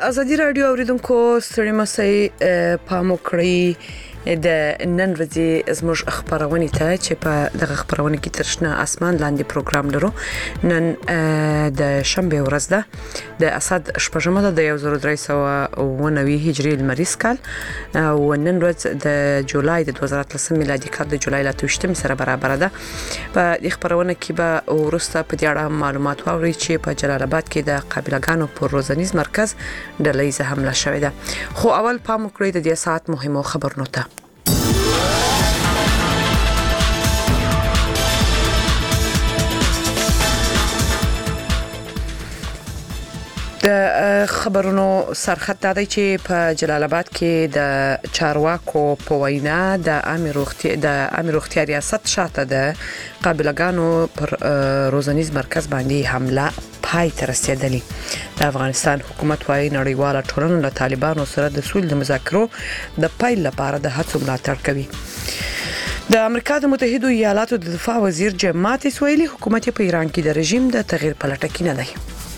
ازادي رادیو اوریدونکو ستړي مسئ پام وکړئ د نن ورځې زموږ خبرونه ته چې په دغه خبرونه کې ترشنه اسمان لاندې پروګرام لرو. نن د شنبه ورځ ده د اسد شپږمه ده د 1390 هجری لمریز کال او نن ورځ د جولای د 2013 میلادي کال د جولای 28 سره برابر ده. په دې خبرونه کې به ورسته په دې اړه معلومات واوري چې په جلال آباد کې د قابلګانو پر روزنیز مرکز ډله‌ایزه حمله شوې ده. خو اول پام وکړئ د دې ساعت مهمو خبرونو ته. د خبرونو سرخط دا دی چې په جلال آباد کې د چارواکو په وینا د امیر روغتیا ریاست شاته د قابلګانو پر روزنیز مرکز باندې حمله پای ته رسیدلی. د افغانستان حکومت وايي نړیواله ټولنه له طالبانو سره د سولې د مذاکرو د پیل لپاره د هڅو ملاتړ کوي. د امریکا د متحده ایالاتو د دفاع وزیر جیم ماتیس ویلي حکومت په ایران کې د رژیم د تغییر په لټه کې نه دی.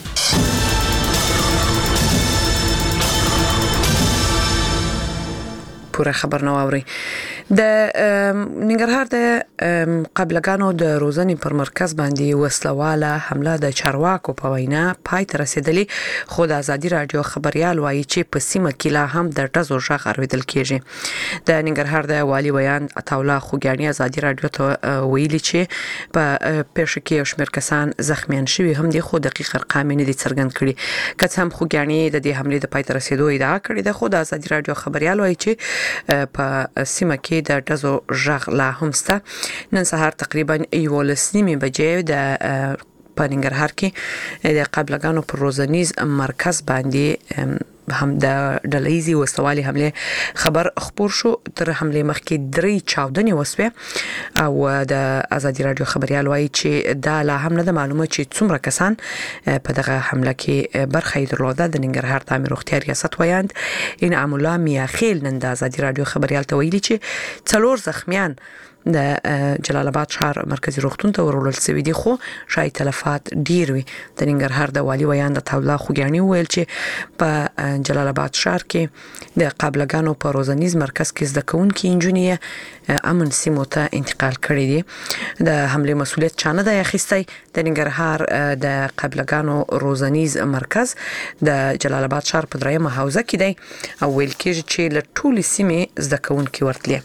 پوره خبر نو اوري. د ننګرهار د قابلګانو د روزنې پر مرکز باندې وسلواله حمله د چارواکو په وینا پای ته رسیدلی. خو د ازادي رادیو خبريال وایي چې په سیمه کې لا هم د ټزو ژغ اوریدل کیږي. د ننګرهار د والی بیان عطاوله خوګیانی ازادي رادیو ته ویلي چې په پېښه کې شمېر کسان زخمیان شوي هم دي خو دقیق ارقام نه دي څرګند کړي. که هم خوګیانی د دې حمله د پای ته رسیدو ادعا کړې ده خو د ازادي رادیو خبريال وایي چې په سیمه کې د ټزو ژغ لا هم سته. نن سهار تقریبا 11:30 بجې د پننګرهار کې د قابلګانو پر روزنیز مرکز باندې هم د ډله‌ایزي وسوالي حمله خبر خبر شو. تر حمله مخکې 3 چاودنې وسوه او د ازادي رادیو خبريال وایي چې دا لا هم نه معلومه چې څومره کسان په دغه حمله کې برخه درلوده. د ننګرهار د امیر روغتیا ریاست وایند انعام الله میاخیل نن د ازادي رادیو خبريال ته ویلي چې 4 زخمیان د جلال آباد شهر مرکزی روغتون ته ورول شوی دي خو شاید تلفات ډیر وي. د ننګرهار د والی ویان د تولا خوګیانی ویل چې په جلال آباد شهر کې د قابلګانو په روزنیز مرکز کې زده کوونکي انجنیر امن سیمو ته انتقال کړی دي. د حمله مسؤلیت چانه د اخیستی. د ننګرهار د قابلګانو روزنیز مرکز د جلال آباد شهر په درېمه حوزه کې دی او ویل کېږي چې له ټولې سیمې زده کوونکي ورتلي.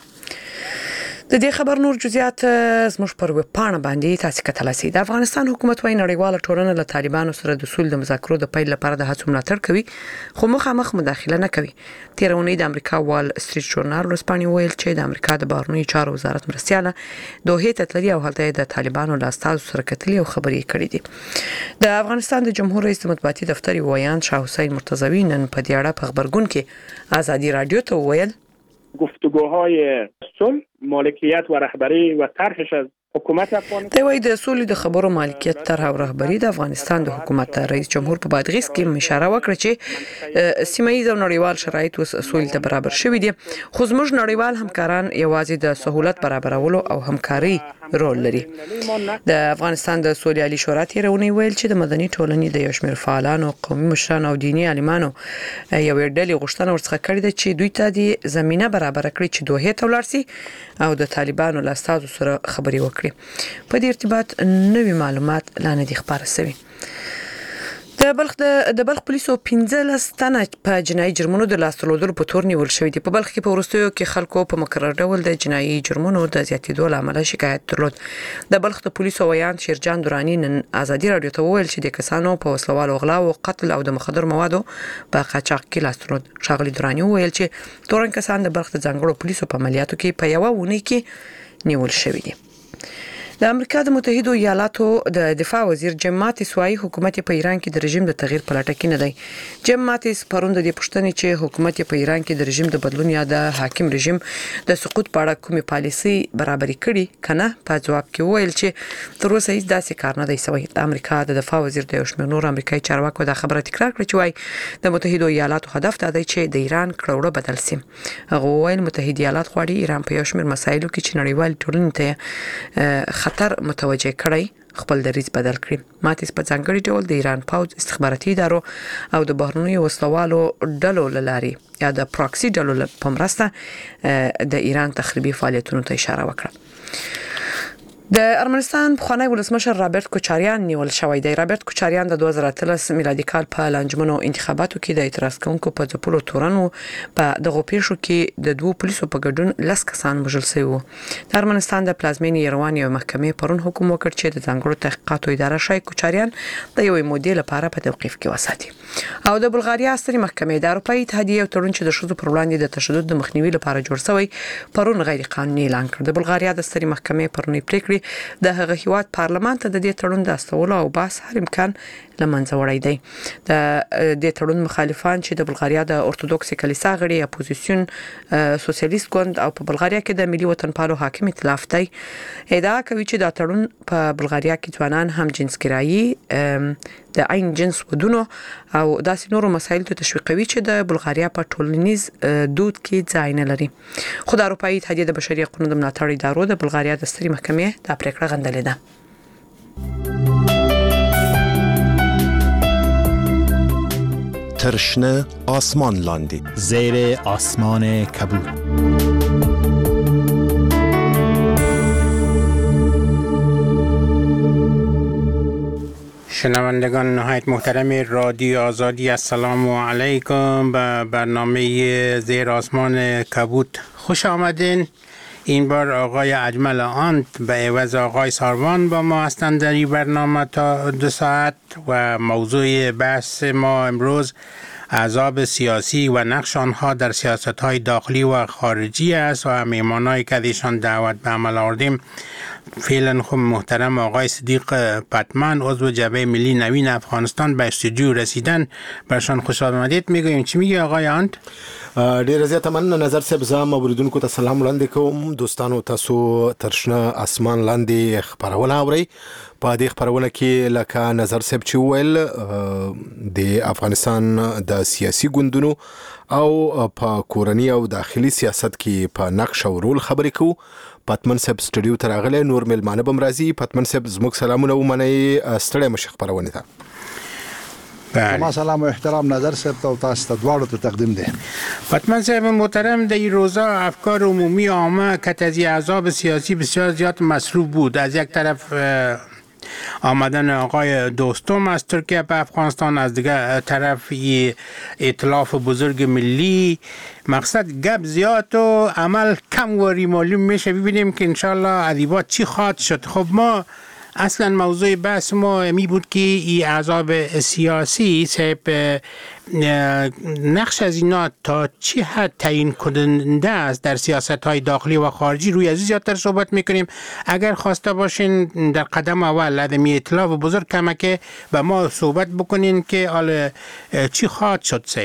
د دې خبر نور جزئیات زموږ پر ویب پاڼه باندې تاسو کتلای شئ. د افغانستان حکومت وايي نړیواله ټولنه له طالبانو سره د سولې د مذاکرو د پیل لپاره د هڅو ملاتړ کوي خو مخامخ مداخله نه کوي. تیرونی د امریکا وال سټریټ ژورنال ورسپانې ویل چې د امریکا د بهرنیو چارو وزارت مرستياله دوه ته تللی او هلته د طالبانو له استازو سره کتلي او خبرې کړې دي. د افغانستان د جمهور رئیس مطبوعاتي دفتر ویان شاه حسین مرتضوی نن په دې اړه په خبرګون کې ازادي رادیو ته ویل گفتگوهای صلح مالکیت و رهبری و طرحش از حکومت افغانستان دوی د سولې د خبرو مالکیت طرح او رهبری د افغانستان د حکومت رئیس جمهور په بادغیس کې اشاره وکړه چې سیمه ییز او نړیوال شرایط سولې ته برابر شوي دي خو زموږ نړیوال همکاران یوازې د سہولت برابرولو او همکاري رول لري. د افغانستان د سولې عالی شورا تیرونی ویل چې د مدني ټولنې د یو شمېر فعالانو قومي مشرانو او دیني عالمانو یو ډلې غوښتنه ورڅخه کړې ده چې دوی ته د زمينه برابر کړي چې دوه ته ولاړ شي او د طالبانو له استازو سره خبري وکړي. په دې ارتباط نوې معلومات لا نه دي خبر شوي. د بلخ پولیسو 15 تنه په جنایي جرمونو د لاستلودلو په تور نیول شوی دي. په بلخ کې په ورستیو کې خلکو په مقرر ډول د جنایي جرمونو د زیاتېدو لامل شکایت درلود. د بلخ د پولیسو ویان شیرجان درانی نن ازادي رادیو ته ویل چې د کسانو په وسلوالو غلا او قتل او د مخدر موادو په قاچاق کې لاستلود. شاغلی درانی ویل چې تورن کسان د بلخ د ځانګړو پولیسو په عملیاتو کې په یو ونی کې نیول شوی دي. د امریکا د متحده ایالاتو د دفاع وزیر جیم ماتیس وايي حکومت په ایران کې د رژیم د تغییر په لټه کې نه دی. جیم ماتیس پروند د پښتنې چې حکومت په ایران کې د رژیم د بدلون یا د حاکم رژیم د سقوط په اړه کومه پالیسي برابري کړي کنه په جواب کې ویل چې تر اوسه هیڅ داسې کار نه دی شوی. د امریکا د دفاع وزیر د یو شمېر نور امریکایي چارواکو دا خبره تکرار کړه چې وايي د متحده ایالاتو هدف دا دی چې د ایران کړوړه بدل شي. هغه ویل متحده ایالات غواړي ایران په یو شمېر مسایلو کې چې نړیوال ټولنې ته خطر متوجه کړی خپل دریځ بدل کړی. ماتیس په ځانګړي ډول د ایران پوځ استخباراتي ادارو او د بهرنیو وسلوالو ډلو لاري یا د پراکسي ډلو په مرسته د ایران تخریبي فعالیتونو ته اشاره وکړه. د ارمنستان پخوانی ولسمشر رابرت کوچاریان نیول شوی دی. رابرت کوچاریان د 2013 میلادي کال په لانجمنو انتخاباتو کې د اعتراض کوونکو په ځپلو تورنو په دغه پیښو کې د دوه پولیسو په ګډون 10 کسان وژل شوي وو. د ارمنستان د پلازمینې یروان یو محکمې پرون حکم وکړ چې د ځانګړو تحقیقاتو اداره شای کوچاریان د یوې مودې لپاره په توقیف کې وساتي. او د بلغاریا سترې محکمې د اروپایي اتحادیې یو تړون چې د شذو پر وړاندې د تشدد د مخنیوي لپاره جوړ شوی پرون غیر قانوني اعلان کړ. د بلغاریا د سترې محکمې پرونی پریکړه د هغه هیواد پارلمان ته د دې تړون د استولو او باس هر امکان لمنځه وړی دی. د دې تړون مخالفان چې د بلغاریا د اورتودوکسي کلیسا غړي اپوزیسیون سوسیالیست ګوند او په بلغاریا کې د ملي وطنپالو حاکم ائتلاف دی ادعا کوي چې دا تړون په بلغاریا کې ځوانان هم جنسګرایي د عین جنس ودونو او داسې نورو مسایلو ته تشویقوي چې د بلغاریا په ټولنیز دود کې ځای نه لري. خو د اروپایي اتحادیې د بشري حقوقو د ملاتړ ادارو د بلغاریا د سترې محکمې دا پریکړه غندلې ده. ترشنه آسمان لاندی زیر آسمان کبود. شنوندگان نهایت محترم رادیو آزادی، السلام علیکم. به برنامه زیر آسمان کبود خوش آمدین. این بار آقای اجمل آنت به عوض آقای ساروان با ما هستند در این برنامه تا 2 ساعت و موضوع بحث ما امروز احزاب سیاسی و نقش آنها در سیاست‌های داخلی و خارجی است و میهمانانی که ایشان دعوت به عمل آوردیم فعلا خب محترم آقای صدیق پتمن عضو جبهه ملی نوین افغانستان به استودیو رسیدن. برشان خوش آمدید میگویم. چی میگی آقای آنت؟ ډیر زیات مننه نظر صاحب. زه اوریدونکو ته سلام وړاندې کوم. دوستانو تاسو ترشنه اسمان لاندې خبرونه اورئ. په دې خبرونه کې لکه نظر صاحب چې ویل د افغانستان د سیاسي ګوندونو او په کورنی او داخلي سیاست کې په نقش او رول خبرې کوو. پتمن صاحب سټډیو ته راغلی، نور ملمانه بم راځي. پتمن صاحب زموږ سلامونه ومنئ. ستړی مشه خبرونه ته. ما سلام و احترام نظر صاحب تا و تاسو دواړو ته تقدیم ده. پتمن صاحب محترم، در این روزا افکار عمومی عامه که از احزاب سیاسی بسیار زیاد مصروف بود. از یک طرف آمدن آقای دوستم از ترکیه به افغانستان، از دیگر طرف ائتلاف بزرگ ملی. مقصد گپ زیاد و عمل کم واری معلوم میشه. ببینیم که انشالله ادیبات چی خواهد شد. خب ما اصلا موضوع بحث ما می بود که این احزاب سیاسی صاحب نقش از اینا تا چی حد تعیین کننده است در سیاست های داخلی و خارجی. روی از زیادتر صحبت میکنیم. اگر خواسته باشین در قدم اول عدمی ائتلاف بزرگ کمک به ما صحبت بکنین که حال چی خواهد شد صاحب.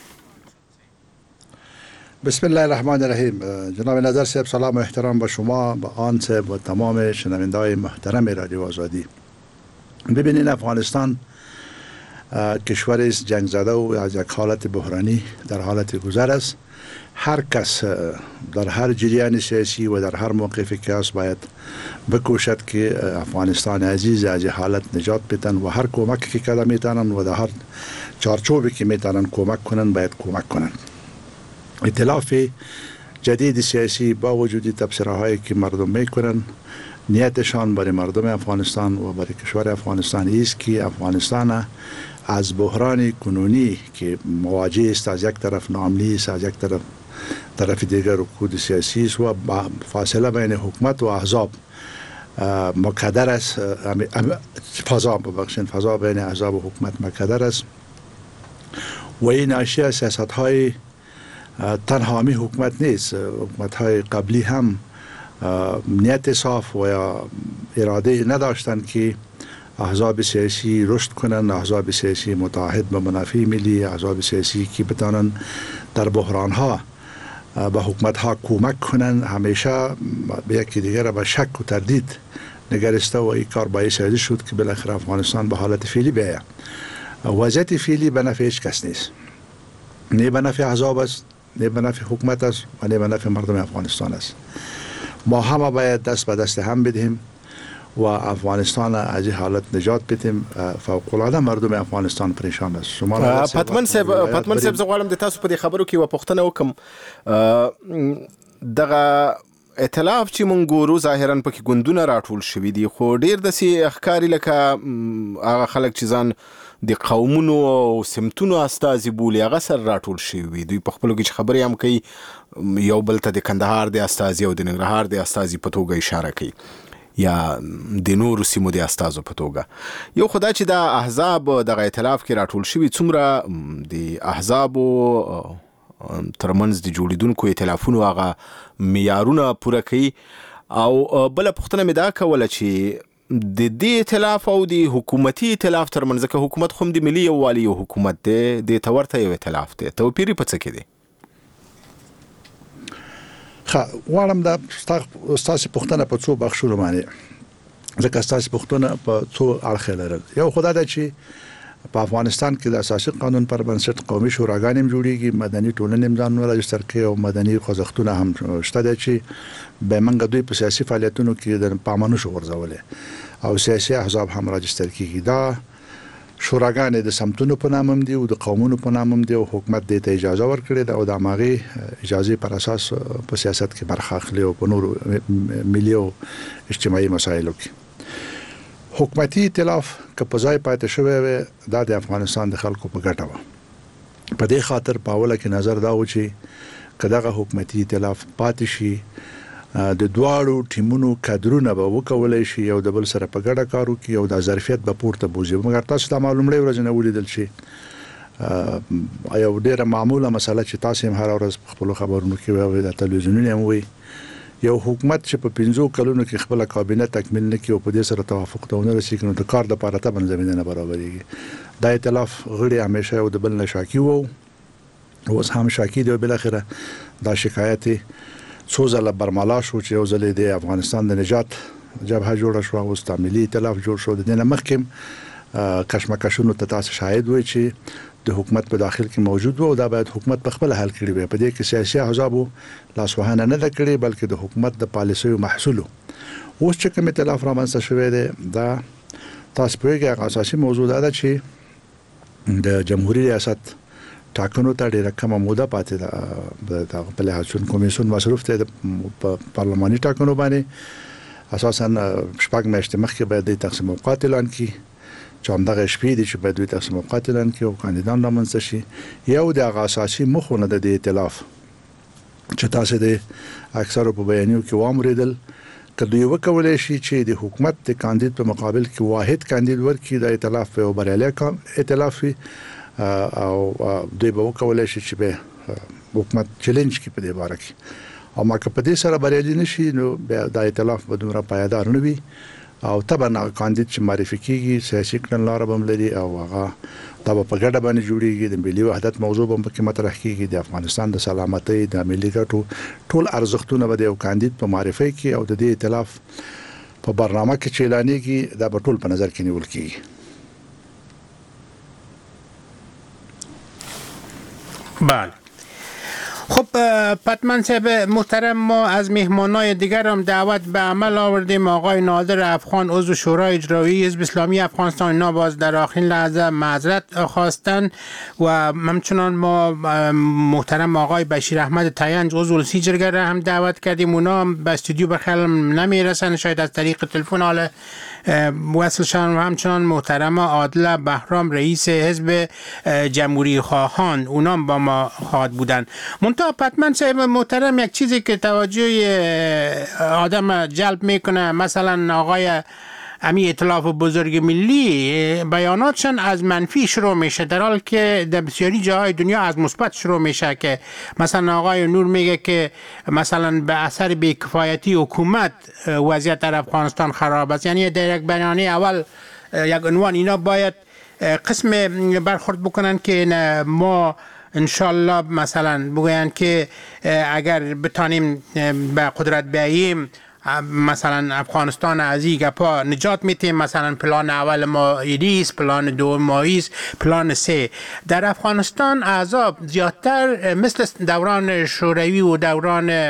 بسم الله الرحمن الرحیم. جناب نظر صاحب سلام و احترام به شما، به آن صاحب و تمام شنونده‌های محترم رادیو آزادی. ببینید افغانستان کشوری است جنگ زده و از یک حالت بحرانی در حالت گذر است. هر کس در هر جریان سیاسی و در هر موقفی که است باید بکوشد که افغانستان عزیز از این حالت نجات بدن و هر کمکی که کرده میتونن و در هر چارچوبی که میتونن کمک کنن باید کمک کنن. ائتلاف جدید سیاسی با وجود تبصره هایی که مردم میکنن، نیتشان برای مردم افغانستان و برای کشور افغانستان است که افغانستان از بحران کنونی که مواجه است، از یک طرف ناامنی است، از یک طرف دیگر رکود سیاسی است و فاصله بین حکومت و احزاب مقدر است. فضا بین احزاب و حکومت مقدر است و این ناشی از سیاست های تنها همی حکومت نیست. حکومت های قبلی هم نیت صاف و یا اراده نداشتند که احزاب سیاسی رشد کنند، احزاب سیاسی متحد به منافع ملی، احزاب سیاسی که بتانند در بحران ها به حکومت ها کمک کنند. همیشه به یکی دیگر به شک و تردید نگرسته و این کار باعث شد که بالاخره افغانستان به حالت فعلی بیاید. وضعیت فعلی به نفع هیچ کس نیست، نه به نفع احزاب است، نه به نفع حکومت است و نه به نفع مردم افغانستان است. ما همه باید دست به دست هم بدهیم و افغانستان از این حالت نجات بدیم. فوق العاده مردم افغانستان پریشان است. شما پتمن صاحب زغوالم د تاسو په دې خبرو کې و پښتنه وکم دغه ائتلاف چې مونږ ګورو ظاهرا پکې ګوندونه راټول شوي دي خو ډیر د سي اخکاری لکه هغه خلک چې ځان د قومونو او سمتونو استازي بولي هغه سر راټول شوي دوی په خپل کې خبرې هم کوي یو بل ته د کندهار د استازي او د ننګرهار د استازي په توګه اشاره کوي یا د نورو سیمو د استازو په توګه یو خدای چې د احزاب د ائتلاف کې راټول شوي څومره د احزابو ترمنځ د جوړیدونکو ائتلافونو هغه معیارونه پوره کوي او بل پښتنه مې دا کوله چې د دې ائتلاف او د حکومتي ائتلاف ترمنځ کې حکومت خو د ملي یووالي حکومت دی د تورته یو ائتلاف دی توپیری په څه کې دی غواړم دا ستاسو پښتنه په څو بخښلو باندې ځکه ستاسو پښتنه په څو اړخ لرل یو خدای دا چې په افغانستان کې د اساسي قانون پر بنسټ قومي شوراګانې جوړیږي مدني ټولنې ځان راجستر کوي او مدني خوځښتونه هم شته چې به منګه دوی په سیاسي فعالیتونو کې د پامنو شو ورزولې او سیاسي احزاب هم راجستر کیږي دا شوراګانې د سمتونو په نام هم دي او د قومونو په نام هم دي او حکومت دې ته اجازه ورکړي دا او د ماغي اجازه پر اساس په سیاست کې برخه اخلي او په نور ملي او اجتماعي مسایلو کې حکومتي ائتلاف که په ځای پاتې شوی وي دا د افغانستان د خلکو په ګټه و په دې خاطر په اوله کې نظر دا و چې کداغه حکومتي ائتلاف پاتې شي د دواړو ټیمونو کادرونه به وکولای شي یو د بل سره په ګډه کارو کې یو د ظرفیت به پورته بوزي مګر تاسو ته معلومه ورځ نه ولیدل شي یو ډیره معموله مسله چې تاسو هم هر ورځ خپل خبرونو کې وایي د تلویزیونونو هم وایي یو حکومت چې په 15 کلونو کې خپل کابینه تکمیل نکړي او په دې سره توافق ته ونه رسیږي نو د کار د لپاره ته زمينه نه برابرېږي دا ائتلاف غړي همیشه یو د بل نه شاکی وو اوس هم شاکی دی بل اخره دا شکایت څو ځله برملا شو چې یو ځل د افغانستان د نجات جبهه جوړه شو او استعمالي ائتلاف جوړ شو د نه مخکم کشمکشونو ته تاسو شاهد وای چې د حکومت په داخل کې موجود وو او دا باید حکومت په خپل حل کړي وي په دې کې سیاسي احزابو لاسوهانه نه کړي بلکې د حکومت د پالیسیو محصول اوس چې کوم ائتلاف رامنځته شوی دی دا تاسو په یوه اساسي موضوع دا ده چې د جمهوریت ریاست ټاکنو ته ډیره کمه موده پاتې ده په لحاظ کمیسیون مصروف ته په پارلماني ټاکنو باندې اساسا شپږ میاشتې مخکې باید د تقسیم اوقات اعلان کړي چې همدغه شپې دي چې باید دوی تقسیم اوقات اعلان کړي او کاندیدان رامنځته شي یو د اساسي مخونه د ائتلاف چې تاسو د اکثرو په بیانیو کې وامریدل کله یو کولای شي چې د حکومت د کاندید په مقابل کې واحد کاندید ورکړي د ائتلاف په بریالي ائتلاف او دوی به وکولای شي چې به حکومت چیلنج کې په دې باره کې او ما که په دې سره بریالي نشي نو د ائتلاف به دومره پایدار نه وي او طبعا کاندید چې معرفي کیږي سیاسي کړنلاره به لري او هغه دا په ګډه باندې جوړیږي د ملي وحدت موضوع به په مطرح کیږي د افغانستان د سلامتۍ د ملي ګټو ټول ارزښتونه به د کاندید په معرفي کې او د دې ائتلاف په برنامه کې چې اعلانېږي دا به ټول په نظر کې نیول کیږي بله خب پتمن صاحب محترم ما از مهمانای دیگر هم دعوت به عمل آوردیم آقای نادر افغان عضو شورای اجرایی حزب اسلامی افغانستان اینا باز در آخرین لحظه معذرت خواستن و همچنان ما محترم آقای بشیر احمد تینج عضو سیجرگر هم دعوت کردیم اونا هم به استودیو بخیر نمیرسن شاید از طریق تلفن حال وصل شدن و همچنان محترم عادل بهرام رئیس حزب جمهوری خواهان اونا با ما خواهد بودن منتها پتمن صاحب محترم یک چیزی که توجه آدم جلب میکنه مثلا آقای امی ائتلاف بزرگ ملی بیاناتشان از منفی شروع میشه در حالی که در بسیاری جاهای دنیا از مثبت شروع میشه که مثلا آقای نور میگه که مثلا به اثر بی‌کفایتی حکومت وضعیت در افغانستان خراب است یعنی در یک بیانیه اول یک عنوان اینا باید قسم برخورد بکنن که ما انشالله مثلا بگوین که اگر بتانیم به قدرت بیاییم مثلا افغانستان از این گپا نجات میتیم مثلا پلان اول ما ایدیس پلان دوم ماییس پلان 3 در افغانستان احزاب زیادتر مثل دوران شوروی و دوران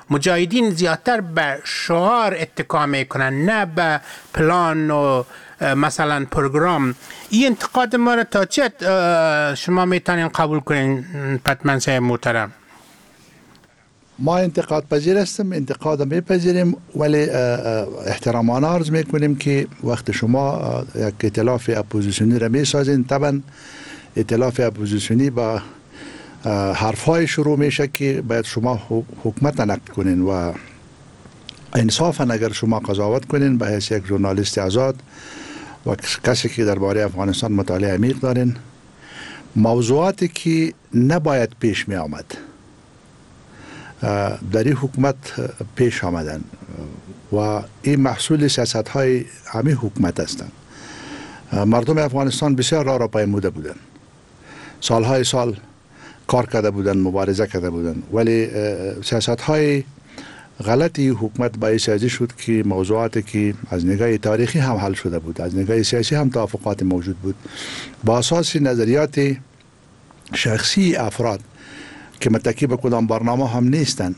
مجاهدین زیادتر به شعار اتکا میکنن نه به پلان و مثلا پروگرام. این انتقاد ما را تا چه شما میتونین قبول کنین پتمن صاحب محترم؟ ما انتقاد پذیر هستیم، انتقاد میپذیریم، ولی احترامانه عرض میکنیم که وقت شما یک ائتلاف اپوزیسیونی را میسازین، طبعا ائتلاف اپوزیسیونی با حرفهای شروع میشه که باید شما حکومت نقد کنین و انصافا اگر شما قضاوت کنین به حیث یک ژورنالیست آزاد و کسی که درباره افغانستان مطالعه عمیق دارین، موضوعاتی که نباید پیش می آمد در این حکومت پیش آمدن و این محصول سیاست های همین حکومت هستند. مردم افغانستان بسیار راه را پیموده بودن، سالهای سال کار کرده بودن، مبارزه کرده بودن، ولی سیاست های غلطی حکومت باعث ازی شد که موضوعاتی که از نگاه تاریخی هم حل شده بود، از نگاه سیاسی هم توافقات موجود بود، با اساس نظریات شخصی افراد که متکی به کدام برنامه هم نیستن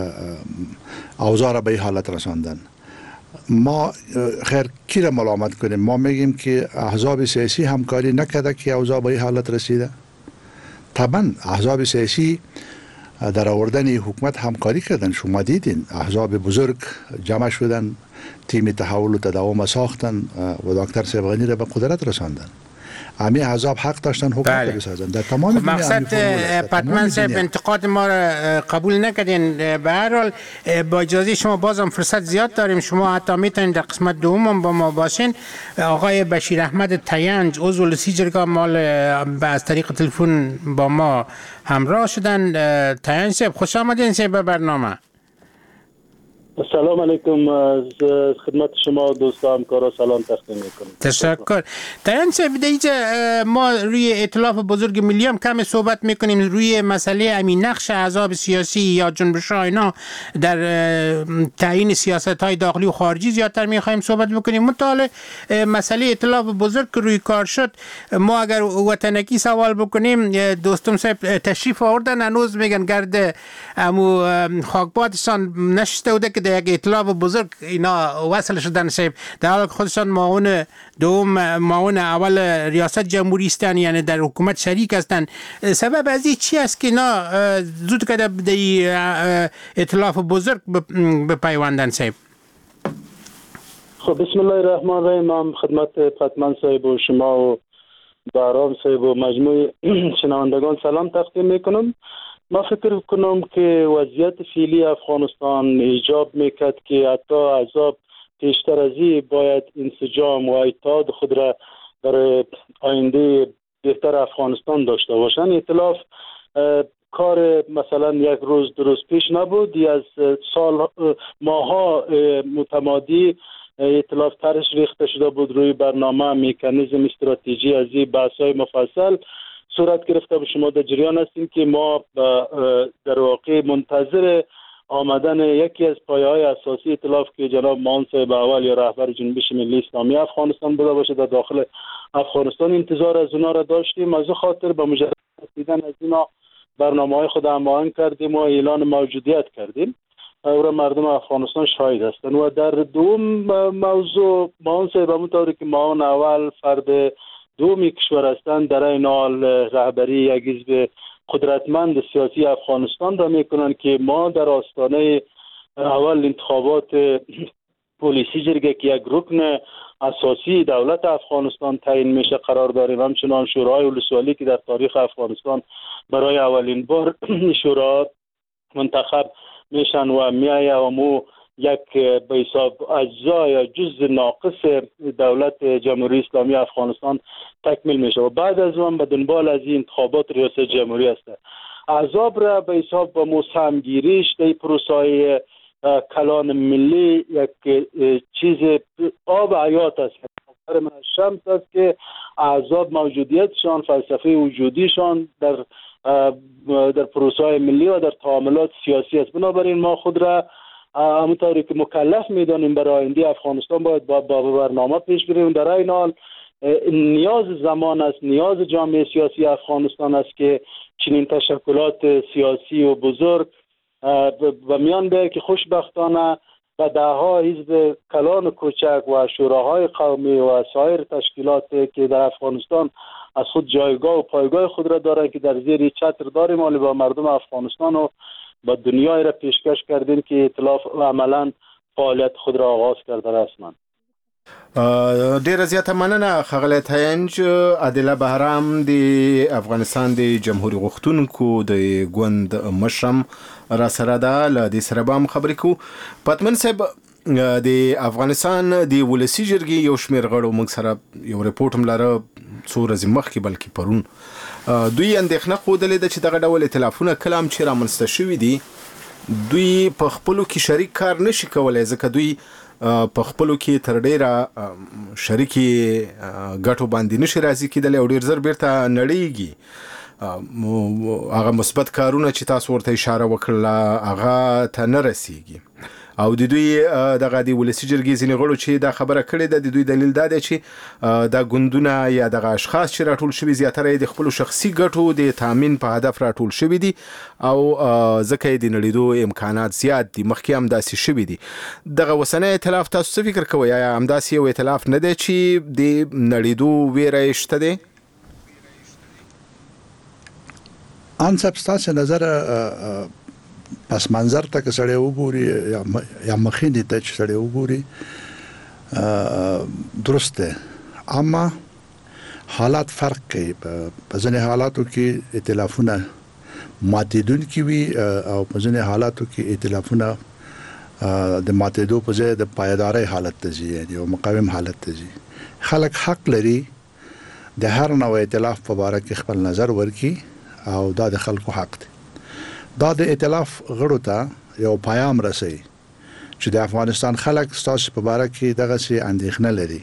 اوضاع را به این حالت رساندن. ما خیر کی را ملامت کنیم؟ ما میگیم که احزاب سیاسی همکاری نکرده که اوضاع به این حالت رسیده. طبعا احزاب سیاسی در آوردن حکومت همکاری کردن، شما دیدین احزاب بزرگ جمع شدن، تیم تحول و تداوم ساختن و دکتر صاحب غنی را به قدرت رساندن. همه احزاب حق داشتن حکومت بسازن در تمام دنیا. مقصد پتمن صاحب انتقاد ما را قبول نکردین. به هر حال با اجازه شما بازم فرصت زیاد داریم، شما حتی میتونید در قسمت دوم با ما باشین. آقای بشیر احمد تینج عضو لسی جرگه مال از طریق تلفن با ما همراه شدن. تینج صاحب خوش آمدین به برنامه. السلام علیکم، از خدمت شما دوستان همکارا سلام تقدیم میکنم. تشکر. تینج صاحب ما روی ائتلاف بزرگ ملی هم کم صحبت میکنیم، روی مسئله امین نقش احزاب سیاسی یا جنبش ها اینا در تعیین سیاست های داخلی و خارجی زیادتر میخوایم صحبت بکنیم. مطالعه مسئله ائتلاف بزرگ که روی کار شد، ما اگر وطنکی سوال بکنیم، دوستم صاحب تشریف آوردن هنوز میگن گرد امو خاکباتشان نشسته بوده که در یک ائتلاف بزرگ اینا وصل شدن صاحب، در حالی که خودشان معاون اول ریاست جمهوری هستند، یعنی در حکومت شریک هستند. سبب از این چی است که اینا زود که در ائتلاف بزرگ بپیوندن صاحب؟ خب بسم الله الرحمن الرحیم. من خدمت پتمن صاحب و شما و بهرام صاحب و مجموع شنوندگان سلام تقدیم میکنم. ما فکر کنم که وضعیت فعلی افغانستان ایجاب میکرد که حتی احزاب پیشتر از این باید انسجام و اتحاد خود را در آینده بهتر افغانستان داشته باشند. ائتلاف کار مثلا یک روز درست پیش نبود، از سال ماها متمادی ائتلاف طرح ریخته شده بود، روی برنامه مکانیزم استراتژی از این بحث‌های مفصل صورت گرفته. به شما در جریان هستیم که ما در واقع منتظر آمدن یکی از پایه‌های اساسی ائتلاف که جناب معاون صاحب اول یا رهبر جنبش ملی اسلامی افغانستان بوده باشه در داخل افغانستان انتظار از اونا را داشتیم. از خاطر با مجرد رسیدن از اینا برنامه‌های خود هماهنگ کردیم و اعلان موجودیت کردیم و مردم افغانستان شاهد هستند. و در دوم موضوع معاون صاحب همونطوری که معاون اول فرد دومی کشور هستند، در این حال رهبری یک حزب قدرتمند سیاسی افغانستان را میکنن که ما در آستانه اول انتخابات پلیسی جرگه که یک رکن اساسی دولت افغانستان تعیین میشه قرار داریم. همچنان شورای ولسوالی که در تاریخ افغانستان برای اولین بار شورا منتخب میشن و میایه و مو یک به حساب اجزا یا جزء ناقص دولت جمهوری اسلامی افغانستان تکمیل میشه و بعد از اون به دنبال از این انتخابات ریاست جمهوری است. احزاب را به حساب با مساهمگیریش در پروسه کلان ملی یک چیز آب حیات است، من شمس است که احزاب موجودیتشان، فلسفه وجودیشان در پروسه ملی و در تعاملات سیاسی است. بنابراین ما خود را همونطوری که مکلف میدانیم برای آینده افغانستان باید با برنامه پیش بریم. در این حال نیاز زمان است، نیاز جامعه سیاسی افغانستان است که چنین تشکلات سیاسی و بزرگ و میان بیاید که خوشبختانه و دهها حزب کلان کوچک و شوراهای قومی و سایر تشکیلاتی که در افغانستان از خود جایگاه و پایگاه خود را دارند که در زیر چتر داریم، ولی با مردم افغانستان و با دنیای را پیشکش کردیم که ائتلاف عملا فعالیت خود را آغاز کرده رسما. ډیره زیاته مننه ښاغلی تاینج. عادله بهرام د افغانستان د جمهوریت غوښتونکو د ګوند مشرم را سره ده، له دې سره به هم خبرې کوو. پتمن صاحب، د افغانستان د ولسي جرګې یو شمېر غړو موږ سره یو رپورټ هم لره څو ورځې مخکې بلکې پرون، دوی اندېښنه ښودلې ده چې دغه ډول ائتلافونه کله هم چې رامنځته شوي دي دوی په خپلو کې شریک کار نشي کولی، ځکه دوی په خپلو کې تر ډیره شریکي ګټو باندې نشي راضي کېدلی او ډیر زر بیرته نړیږي. هغه مثبت کارونه چې تاسو ورته اشاره وکړله هغه ته نه رسیږي، او د دوی دغه د ولسي جرګې ځینې غړو چې دا خبره کړې ده، د دوی دلیل دا دی چې دا ګوندونه یا دغه اشخاص چې راټول شوي زیاتره یې د خپلو شخصي ګټو د تامین په هدف راټول شوي دي او ځکه یې د نړېدو امکانات زیات دي. مخکې هم داسې شوي دي. دغه اوسنی ائتلاف تاسو څه فکر کوئ؟ یا همداسې یو ائتلاف نه دی چې د نړېدو ویره یې شته دی؟ آن صاحب ستاسو نظر پس منظر ته که سړی وګوري یا مخینې ته چې سړی وګوري درست دی، اما حالات فرق کوي. په ځینې حالاتو کې ائتلافونه ماتېدونکي وي او په ځینې حالاتو کې ائتلافونه د ماتېدو په ځای د پایدارۍ حالت ته ځي، یعنې یو مقاوم حالت ته ځي. خلک حق لري د هر نوع ائتلاف په باره کې خپل نظر ورکړي او دا د خلکو حق دی. دا د ائتلاف غړو ته یو پیام رسوي چې د افغانستان خلک ستاسو په باره کې دغه سي اندېښنه لري،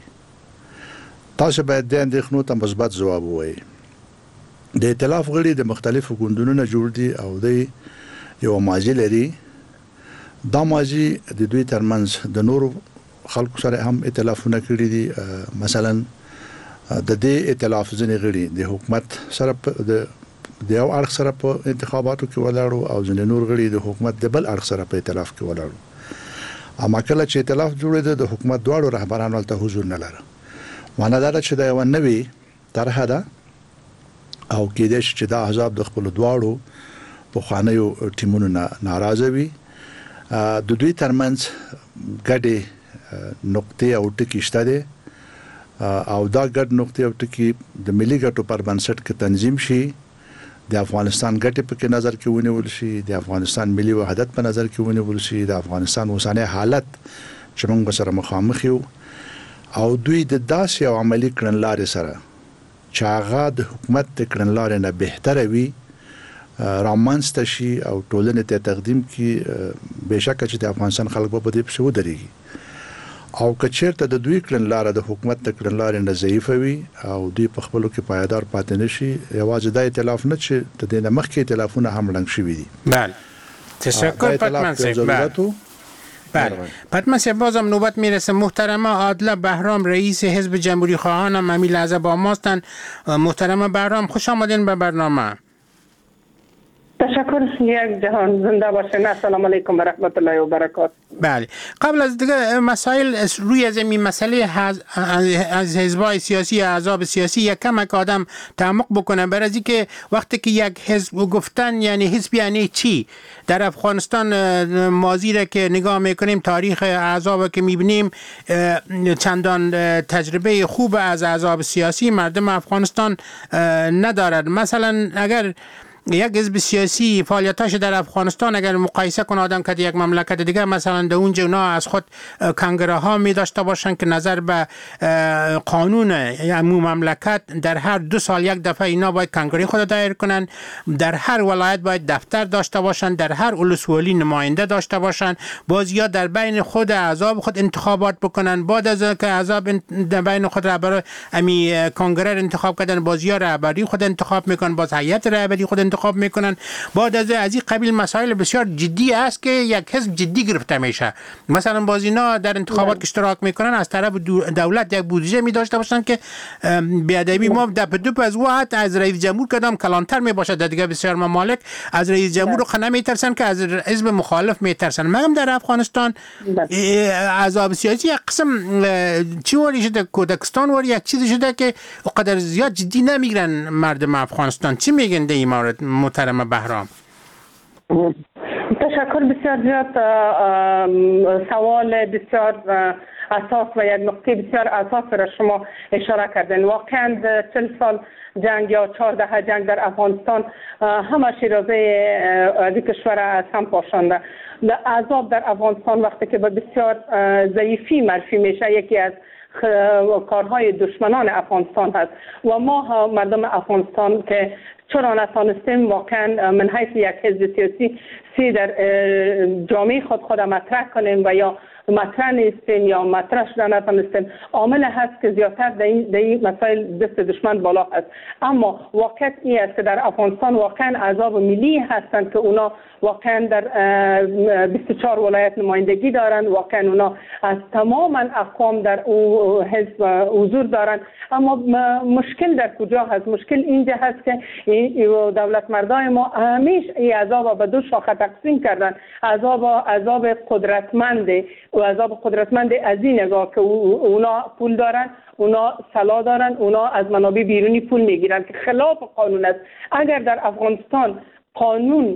تاسو باید د اندېښنو ته مثبت ځواب ووایئ. د ائتلاف غړي د مختلفو ګوندونو نه جوړ دي او د یو ماضي لري. دا ماضي د دوی ترمنځ د نورو خلکو سره هم ائتلافونه کړي دي. مثلا د دې ائتلاف ځینې غړي د حکومت سره د یو اړخ سره په انتخاباتو کې ولاړو او ځینې نور غړي د حکومت د بل اړخ سره په ائتلاف کې ولاړو. اما کله چې ائتلاف جوړېده د حکومت دواړو رهبرانو ته حضور نه لره. معنی دا چې دا یو نوې طرحه ده او کېدای شي چې دا احزاب د خپل دواړو پخوانیو ټیمونو نه ناراضه وي. د دوی ترمنځ ګډې نقطې او ټکي شته دي او دا ګډ نقطې او ټکي د ملي ګټو پر بنسټ کې تنظیم شي، د افغانستان ګټې په نظر کې ونیول شي، د افغانستان ملي وحدت په نظر کې ونیول شي، د افغانستان اوسنی حالت چې موږ سره مخامخ یو او دوی د داسې او عملی کړنلارې سره چې هغه د حکومت د کړنلارې نه بهتره وي رامنځته شي او ټولنې ته تقدیم کړي. بهشکه چې د افغانستان خلک په دې پسې ودرېږي او که چېرته د دوی کړنلاره د حکومت د کړنلارې نه ضعیفه وي او دوی په خپلو کې پایدار پاتې نشي، یوازې دا ائتلاف نه چې د دې نه مخکې ائتلافونه هم ړنګ شوي دي. بله، تشکر پتمن صاحب. بله پتمن صاحب، بازم نوبت میرسه. محترمه عادله بهرام رئیس حزب جمهوری خواهان هم همین لحظه با ماستن. محترمه بهرام، خوش آمدین به برنامه. تشکر. یک جهان زنده باشین. السلام علیکم و رحمت الله و برکاته. بله، قبل از دیگه مسائل روی از این مسئله از حزب‌های سیاسی، احزاب سیاسی یک کمک آدم تعمق بکنه، برای از اینکه وقتی که یک حزب گفتن یعنی حزب یعنی چی در افغانستان ماضی را که نگاه میکنیم، تاریخ احزاب که میبینیم، چندان تجربه خوب از احزاب سیاسی مردم افغانستان ندارد. مثلا اگر یک حزب سیاسی فعالیتاش در افغانستان اگر مقایسه کنه آدم که یک مملکت دیگه، مثلا در اونجا اونا از خود کنگره ها می داشته باشن که نظر به قانون یعنی مملکت در هر 2 سال یک دفعه اینا باید کنگره خود دایر کنن، در هر ولایت باید دفتر داشته باشن، در هر ولسوالی نماینده داشته باشن، باز یا در بین خود احزاب خود انتخابات بکنن، بعد از که احزاب در بین خود رهبر امی کنگره انتخاب کردن، باز یا رهبری خود انتخاب میکنن، باز هیئت رهبری خود انتخاب میکنن. بعد از این قبیل مسائل بسیار جدی است که یک حزب جدی گرفته میشه. مثلا باز اینا در انتخابات که اشتراک میکنن از طرف دولت یک بودجه می داشته باشن که بیادبی ما دپ دوپ از وقت از رئیس جمهور کدام کلانتر می باشه. در دیگه بسیار ممالک از رئیس جمهور رو نمیترسن که از حزب مخالف میترسن. مگم در افغانستان عذاب سیاسی یک قسم چی وری شده، کودکستان وری یک چیزی شده که قدر زیاد جدی نمیگیرن مردم افغانستان. چی میگن در این مورد محترم بهرام؟ تشکر بسیار زیاد. سوال بسیار اساس و یک نقطه بسیار اساس را شما اشاره کردین. واقعا 40 سال جنگ یا 14 جنگ در افغانستان همه شیرازه از کشور از هم پاشانده. عذاب در افغانستان وقتی که به بسیار ضعیفی معرفی میشه یکی از کارهای دشمنان افغانستان هست و ما مردم افغانستان که چرا نتانستیم واقعا من حیث یک حزب سیاسی در جامعه خود مطرح کنیم و یا مطرح نیستیم یا مطرح شده نتانستیم، عامل هست که زیادتر در این مسائل دست دشمن بالا هست. اما واقعیت این است که در افغانستان واقعا احزاب ملی هستند که اونا واقعا در 24 ولایت نمایندگی دارند، واقعا اونا از تمام اقوام در او حزب حضور دارند. اما مشکل در کجا هست؟ مشکل اینجا هست که دولت مردای ما همیشه این احزاب به دو شاخه تقسیم کردن. احزاب قدرتمنده و احزاب قدرتمند از این نگاه که اونا پول دارن، اونا سلاح دارن، اونا از منابع بیرونی پول میگیرن که خلاف قانون است. اگر در افغانستان قانون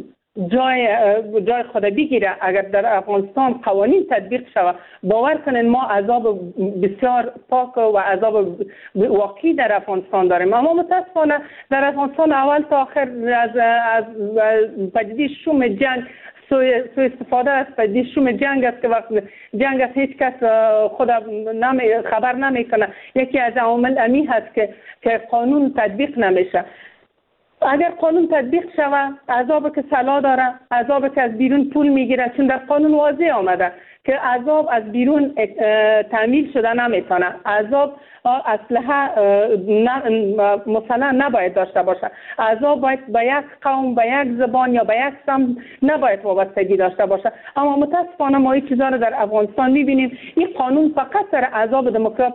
جای خود بگیره، اگر در افغانستان قوانین تطبیق شود، باور کنین ما عذاب بسیار پاک و عذاب واقعی در افغانستان داریم. اما متاسفانه در افغانستان اول تا آخر از پدیده شوم جنگ سوی استفاده است. پدیده شوم جنگ است که وقت جنگ است هیچ کس خود خبر نمیکنه. یکی از عوامل امی هست که قانون تطبیق نمیشه. اگر قانون تطبیق شود، عذاب که سلاح داره، عذاب که از بیرون پول میگیره، چون در قانون واضح آمده که عذاب از بیرون تعمیل شده نمیتونه. عذاب اسلحه مثلا نباید داشته باشه. عذاب باید به یک قوم، به یک زبان یا به یک سمت نباید وابستگی داشته باشه. اما متاسفانه ما این چیزا رو در افغانستان میبینیم. این قانون فقط سر عذاب دموکرات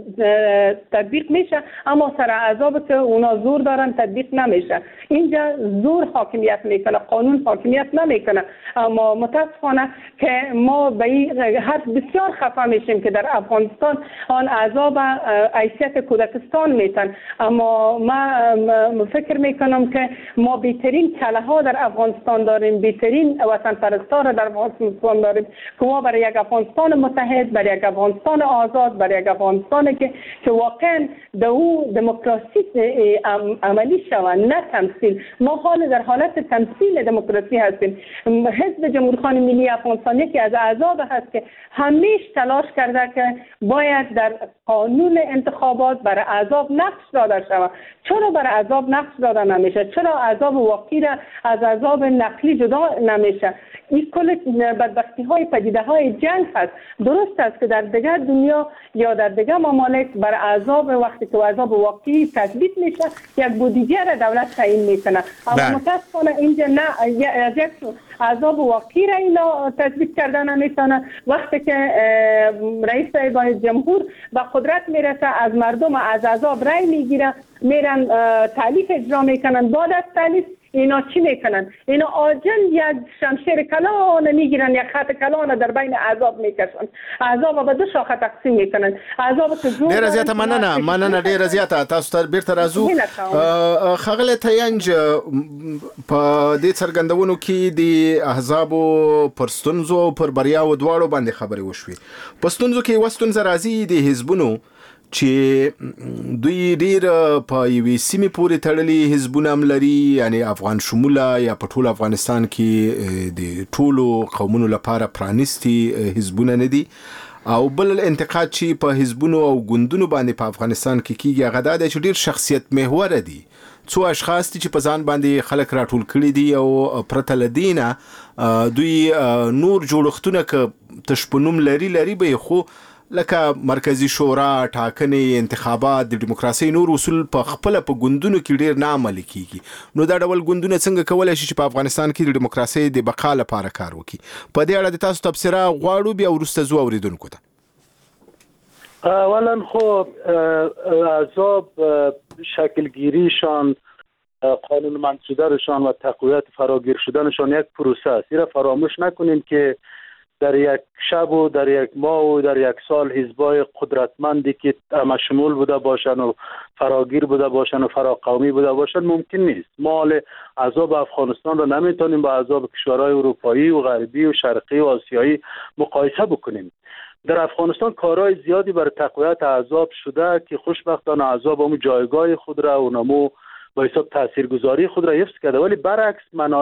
تطبیق میشه، اما سر عذاب که اونا زور دارن تطبیق نمیشه. اینجا زور حاکمیت میکنه، قانون حاکمیت نمیکنه. اما متاسفانه که ما به این حرف بسیار خفه میشیم که در افغانستان آن عذاب حیثیت کودکستان میتن. اما ما فکر میکنم که ما بهترین کله ها در افغانستان داریم، بهترین وطن پرستا را در افغانستان داریم که ما برای یک افغانستان متحد، برای یک افغانستان آزاد، برای یک افغانستان که واقعا دو دموکراسی عملی شود نه تمثیل. ما حال در حالت تمثیل دموکراسی هستیم. حزب جمهوری ملی افغانستان یکی از اعضا هست که همیشه تلاش کرده که باید در قانون انتخابات برای احزاب نقش داده شود. چرا برای احزاب نقش داده نمیشه؟ چرا احزاب واقعی را از احزاب نقلی جدا نمیشه؟ این کل بدبختی های پدیده های جنگ هست. درست است که در دیگر دنیا یا در دیگر ممالک برای احزاب وقتی که احزاب واقعی تثبیت میشه یک بودجه را دولت تعیین میکنه. اما متاسفانه اینجا نه، یک احزاب واقعی را اینا تثبیت کردن نمیتونه. وقتی که رئیس جمهور به قدرت میرسه از مردم از احزاب رای میگیره، میرن تالیف اجرا میکنن. بعد از تالیف اینا چی میکنن؟ اینا آجل یک شمشیر کلان میگیرن، یک خط کلان در بین احزاب میکشن. احزاب به دو شاخه تقسیم میکنن. احزاب که زور ډیر زیاته مننه ډیر زیاته تاسو ته بیرته راځو. خغله تینج په دې څرګندونو کې د احزابو پر ستونزو پر بریاو دواړو باندې خبرې وشوي. په ستونزو کې وستونزه راځي د حزبونو چې دوی ډیر په یوې سیمې پورې تړلي حزبونه هم لري، یعنی افغان شموله یا په ټول افغانستان کې د ټولو قومونو لپاره پرانیستي حزبونه نه دي. او بل انتقاد چې په حزبونو او ګوندونو باندې په افغانستان کې کیږي هغه دا دی چې ډیر شخصیت محور دي. څو اشخاص چې په ځان باندې خلک راټول کړي دي او پرته لدینه دوی نور جوړښتونه که تشپنوم لري به خو لکه مرکزی شورا، ټاکنې، انتخابات، د دیموکراسي نور اصول په خپل په ګوندونو کې ډیر نه عملي کیږي. نو دا ډول ګوندونه څنګه کولای شي چې په افغانستان کې د دیموکراسي د بقا لپاره کار وکړي؟ په دې اړه د تاسو تبصره غواړو، بیا ورسته زو اوریدونکو ته. اولا خب احزاب شکلگیریشان، قانون منشودهشان و تقویت فراگیر شدنشان یک پروسه است. این را فراموش نکنیم که در یک شب و در یک ماه و در یک سال حزبای قدرتمندی که همه شمول بوده باشن و فراگیر بوده باشن و فراقومی بوده باشن ممکن نیست. ما حال احزاب افغانستان را نمیتونیم با احزاب کشورهای اروپایی و غربی و شرقی و آسیایی مقایسه بکنیم. در افغانستان کارهای زیادی برای تقویت احزاب شده که خوشبختانه احزاب هم جایگاه خود را و نمو با حساب تاثیرگذاری خود را حفظ کرده، ولی برعکس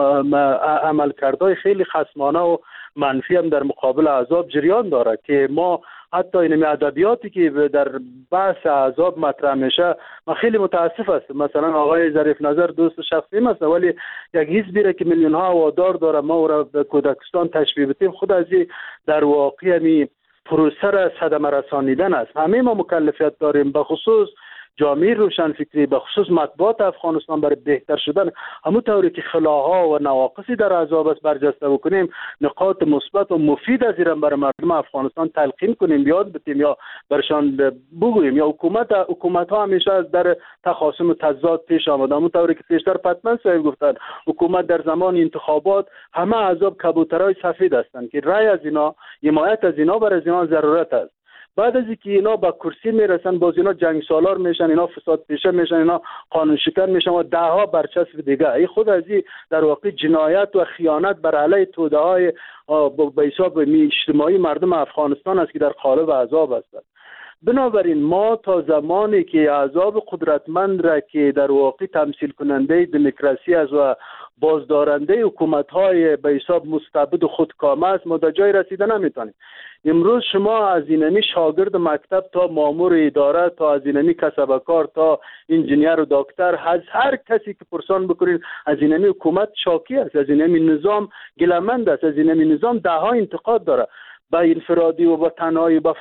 عملکردهای خیلی خصمانه و منفی هم در مقابل احزاب جریان داره که ما حتی این ادبیاتی که در بحث احزاب مطرح میشه من خیلی متاسف هستم. مثلا آقای ظریف نظر دوست شخصی است، ولی یک حزبی را که میلیون ها هوادار داره ما او را به کودکستان تشبیه بدیم، خود از در واقع می پروسه را صدمه رسانیدن است. همه ما مکلفیت داریم، به خصوص جامعه روشنفکری، به خصوص مطبوعات افغانستان، برای بهتر شدن همونطوری که خلاها و نواقصی در احزاب است برجسته بکنیم، نقاط مثبت و مفید از این برای مردم افغانستان تلقین کنیم، یاد بدیم یا برشان بگوییم. یا حکومت ها همیشه از در تخاصم و تضاد پیش آمده، همونطوری که پیشتر پتمن صاحب گفتن حکومت در زمان انتخابات همه احزاب کبوترهای سفید هستند که رای از اینا، حمایت از اینا برای از اینا ضرورت است. بعد از اینکه اینا با کرسی میرسن باز اینا جنگ سالار میشن، اینا فساد پیشه میشن، اینا قانون شکن میشن و ده ها برچسب دیگه. این خود از این در واقع جنایت و خیانت بر علیه توده های به حساب اجتماعی مردم افغانستان است که در قالب احزاب هستند. بنابراین ما تا زمانی که احزاب قدرتمند را که در واقع تمثیل کننده دموکراسی است و بازدارنده حکومت‌های به حساب مستبد و خودکامه است، ما در جای رسیده نمیتونیم. امروز شما از اینمی شاگرد مکتب تا مامور اداره تا از اینمی کسبکار تا انجینیر و دکتر، از هر کسی که پرسان بکنین از اینمی حکومت شاکی است، از اینمی نظام گلمند است، از اینمی نظام ده ها انتقاد داره. با انفرادی و با تنهایی با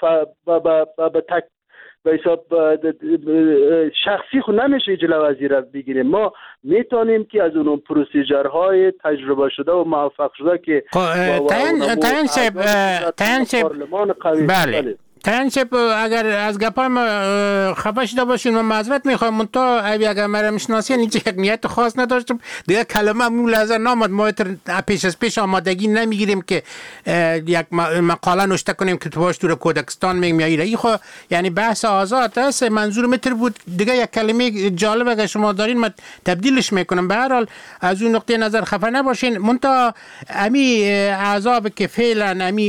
تک به حساب شخصی خود نمیشه جلو وزیر بگیریم. ما میتونیم که از اون پروسیجرهای تجربه شده و موفق شده که پارلمان قوی بله تنشب اگر از گپای ما خفه شده باشین من معذرت میخوام، منتها اگر مرا میشناسین هیچ یک نیت خاص نداشتم دیگه، کلمه مو لازم نامد. ما پیش از پیش آمادگی نمیگیریم که یک مقاله نوشته کنیم که توش تو کودکستان میگیم یا ایره. خو یعنی بحث آزاد است. منظور متر بود دیگه یک کلمه جالب اگر شما دارین من تبدیلش میکنم. به هر حال از اون نقطه نظر خفه نباشین، منتها امی احزاب که فعلا امی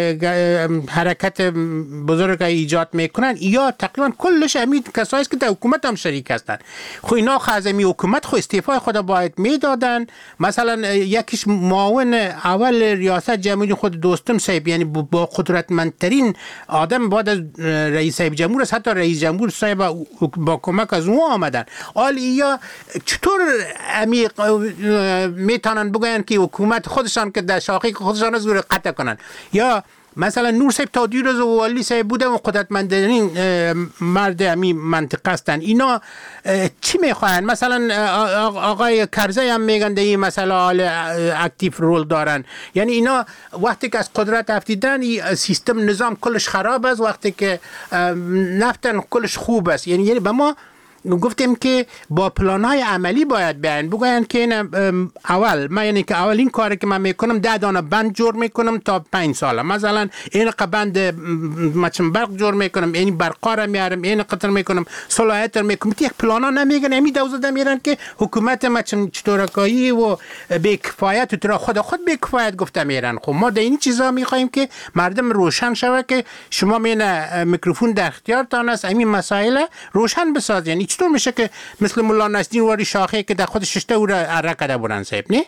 حرکت بزرگ ایجاد میکنن یا تقریبا کلش همین کسایی است که در حکومت هم شریک هستن. خو اینا خازمی حکومت خو استعفای خود باید میدادن. مثلا یکیش معاون اول ریاست جمهوری خود دوستم صاحب، یعنی با قدرتمندترین آدم بعد از رئیس صاحب جمهور است، حتی رئیس جمهور صاحب با کمک از اون آمدن. حال یا چطور عمیق میتونن بگن که حکومت خودشان که در شاخه خودشان زور قطع کنن؟ یا مثلا نور صاحب تا دیروز والی صاحب بوده و قدرتمندترین مرد همین منطقه هستن. اینا چی میخواین؟ مثلا آقای کرزی هم میگن این مسئله حال اکتیو رول دارن. یعنی اینا وقتی که از قدرت افتیدن سیستم نظام کلش خراب است، وقتی که نفتن کلش خوب است. یعنی به ما گفتیم که با پلان‌های عملی باید بیان بگوین که اول من یعنی که اولین کاری که من میکنم 10 دانه بند جور میکنم تا 5 ساله. مثلا این بند مثلا برق جور میکنم، این برقا را میارم، این قطر میکنم، صلاحیت را میکنم. یک پلانا نمیگن، همین دوزده میرن که حکومت مثلا چطورکایی و بی‌کفایت تو خود بی‌کفایت گفته میرن. خب ما در این چیزا میخوایم که مردم روشن شوه که شما میونه میکروفون در اختیارتان است، همین مسائل روشن بساز. یعنی چطور میشه که مثل مولا نصرالدین واری شاخه که در خود ششته او را ارکده بودن صاحب نه؟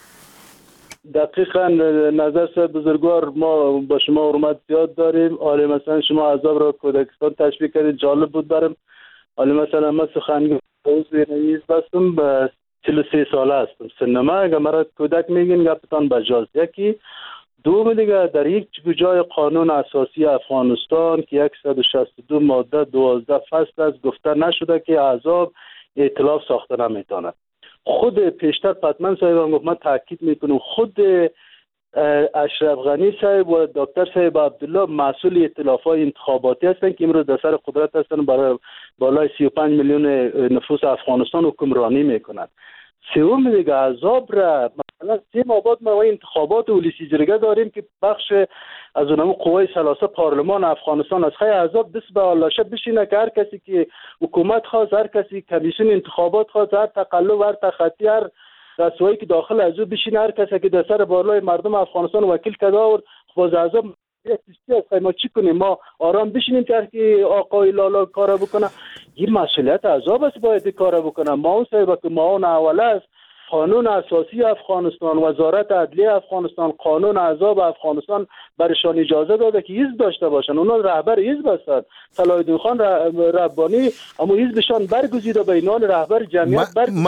دقیقاً نظر صاحب بزرگوار، ما با شما حرمت زیاد داریم. حالا مثلا شما عذاب را کودکستان تشبیه کردید، جالب بود برام. حالا مثلا من سخنگوی رئیس بستم، به 43 ساله هستم. سنما اگر مرا کودک میگین گفتن بجاست. یکی دوم دیگه در یک جای قانون اساسی افغانستان که 162 ماده 12 فصل است گفته نشده که احزاب ائتلاف ساخته نمیتواند. خود پیشتر پتمن صاحب هم گفت، من تاکید میکنم خود اشرف غنی صاحب و دکتر صاحب عبدالله مسئول ائتلاف‌های انتخاباتی هستند که امروز در سر قدرت هستند، برای بالای 35 میلیون نفوس افغانستان حکمرانی میکنند. سوم دیگه احزاب را مثلا 3 ماه بعد ما انتخابات ولیسی جرگه داریم که بخش از اونم قوای ثلاثه پارلمان افغانستان از خیلی احزاب دست به آلاشه بشینه که هر کسی که حکومت خواست، هر کسی کمیسیون انتخابات خواست، هر تقلب، هر تخطی، هر رسوایی که داخل از او بشینه، هر کسی که در سر بالای مردم افغانستان وکیل کرده و باز احزاب ما چی کنیم؟ ما آرام بشینیم که آقای لالا کار بکنه؟ این مسئولیت احزاب است باید کار بکنه. ما اون صاحب که ما اون اوله است قانون اساسی افغانستان، وزارت عدلیه افغانستان، قانون احزاب افغانستان برشان اجازه داده که حزب داشته باشن. اونا رهبر حزب هستند. صلاح الدین خان ربانی اما حزبشان برگزیده به عنوان رهبر جمعیت.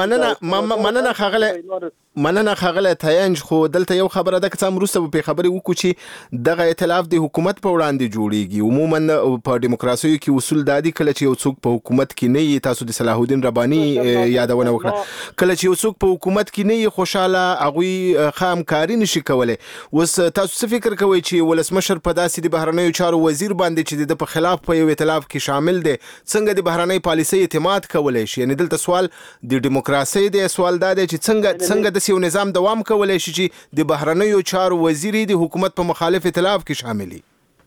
مننه خغله تاینج خو دلته یو خبره ده که امروسته په خبري وکړو چې دغه ائتلاف د حکومت په وړاندې جوړیږي. عموما په دیموکراسي کې اصول دادي کله چې یو څوک په حکومت کې نه وي، تاسو د صلاح الدین ربانی یادونه وکړه، کله چې یو څوک په حکومت کې نه وي خوشاله هغه خامکاری نشي کولای. وس تاسو څه فکر کوئ چې ولسمشر په داسې د بهرنیو چارو وزیر باندې چې د په خلاف په یو ائتلاف کې شامل دي څنګه د بهرنۍ پالیسۍ اعتماد کولای شي؟ یعنی دلته سوال د دیموکراسي د سوال دا دی چې څنګه د یو نظام دوام کولای شي چې د بهرنیو چارو وزیر د حکومت په مخالف ائتلاف کې شاملي؟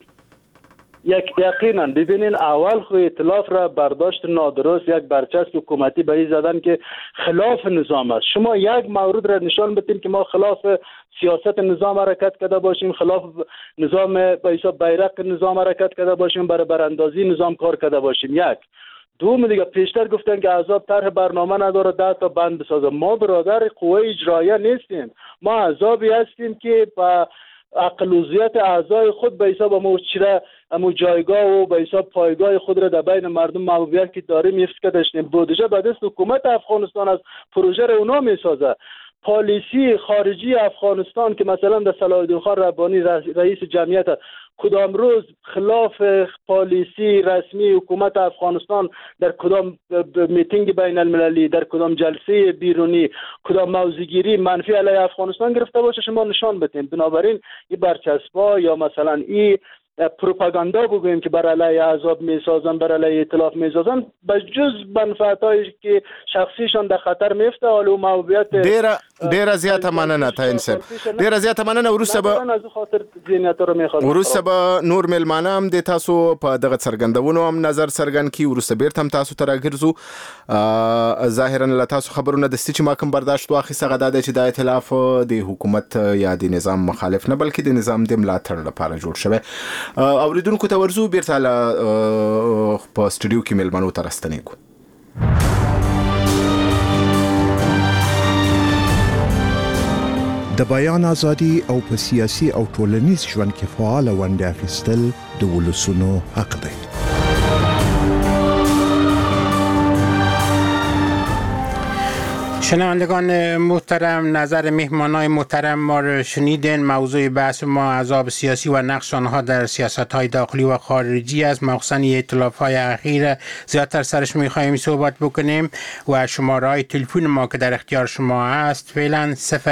یقینا ببینین اول خو ائتلاف را برداشت نادرست یک برچسب حکومتی به این زدن که خلاف نظام است. شما یک مورد را نشان بدین که ما خلاف سیاست نظام حرکت کرده باشیم، خلاف نظام به حساب بیرق نظام حرکت کرده باشیم، برای براندازی نظام کار کرده باشیم. یک دوم دیگه پیشتر گفتن که احزاب طرح برنامه نداره 10 تا بند بسازه. ما برادر قوه اجراییه نیستیم، ما احزابی هستیم که با اقلیت اعضای خود به حساب امو جایگاه و به حساب پایگاه خود را در بین مردم محبوبیت که داریم حفظ کرده داشتیم. بودجه به دست حکومت افغانستان از پروژه را اونا میسازه. پالیسی خارجی افغانستان که مثلا در صلاح الدین خان ربانی رئیس جمعیت کدام روز خلاف پالیسی رسمی حکومت افغانستان در کدام میتینگ بین المللی، در کدام جلسه بیرونی، کدام موضوعگیری منفی علیه افغانستان گرفته باشه شما نشان بدین. بنابراین این برچسب‌ها یا مثلا این پروپاگاندا بگوییم که بر علیه احزاب میسازن، بر علیه ائتلاف میسازن، بجز منفعتایی که شخصیشان در خطر میفته. حالا محبوبیت ډیر زیاته مننه تاین صاحب، ډیر زیاته مننه. ورسته به نور ملمانه هم د تاسو په دغه څرګندونو هم نظر څرګند کی. ورسته بیرته هم تاسو ته راګرځو. ظاهرا له تاسو خبرونه د چې ما کوم برداشت واخیسته غدا د چې د ائتلاف د حکومت یا د نظام مخالف نه بلکې د نظام د ملاتړ لپاره جوړ شوی. اوریدونکو ته ورزو بیرته په سټوډیو کې ملمنو ته راستنیږو. د بیان ازادي او په سیاسي او ټولنیز ژوند کې فعال ونډه اخیستل د ولسونو حق دی. شنوندگان محترم، نظر مهمانای محترم ما رو شنیدین. موضوع بحث ما احزاب سیاسی و نقش آنها در سیاست‌های داخلی و خارجی است. مخصوصاً ائتلاف‌های اخیر زیادتر سرش می‌خوایم صحبت بکنیم و شماره‌های تلفن ما که در اختیار شما است فعلا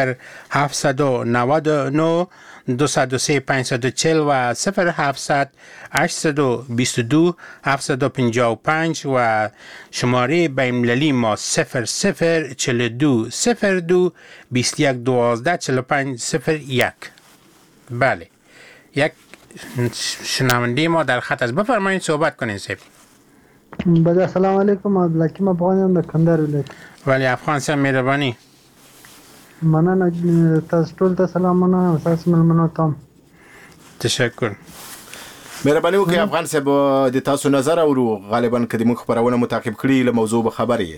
0799 203 540 و 0700 822 755 و شماره بین‌المللی ما 0042 02 21 12 45 01. بله، یک شنونده ما در خط است. بفرمایید صحبت کنین سیف. بله، سلام علیکم. عبدالحکیم افغانیم در کندهار ولایت. ولی افغان صاحب مهربانی. مننه. تاسو ټول ته سلامونه. تاسو ملمنو ته تشکر. مهرباني وکړئ افغان صاحب د تاسو نظر اورو. غالبا کدي موږ خبرونه متعقب کړي له موضوع به خبرې.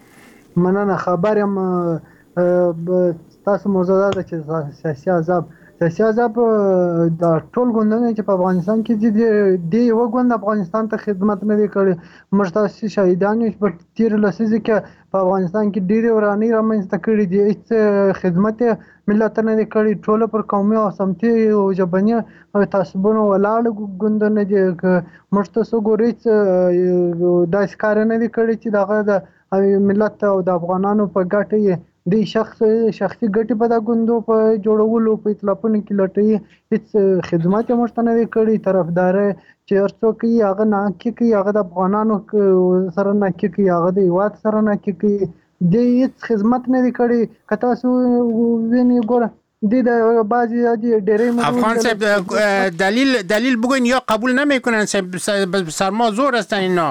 مننه. خبرم تاسو موضوع ده چې سیاسي احزاب سیاسي عذاب د ټول ګوندونه چې په افغانستان کې د یو ګوند افغانستان ته خدمت نه دی کړی موږ تاسو شهیدان یو په تیر لسیزه کې په افغانستان کې ډېرې ورانۍ رامنځته کړي دي هیڅ خدمت ملت نه دی کړی ټول پر قومي او سمتي او ژبني تعصبونو ولاړ ګوندونه دي موږ تاسو ګورئ داسې کار نه دی کړی چې دغه د ملت او د افغانانو په ګټه د شخصي ګټې په دا غوندو په جوړولو په اطلافونو کې لټوي هیڅ خدمات یې موږ ته نه دی کړی طرفدار چې هر څوک یې هغه ناکې کوي هغه د افغانانو سره ناکې کوي هغه د هیواد سره ناکې کوي د هیڅ خدمت نه دی کړی که تاسو وینئ ګوره د بعضی ډیره افغان صاحب دلیل بگوین یا قبول نمیکنن سرما زور هستن اینا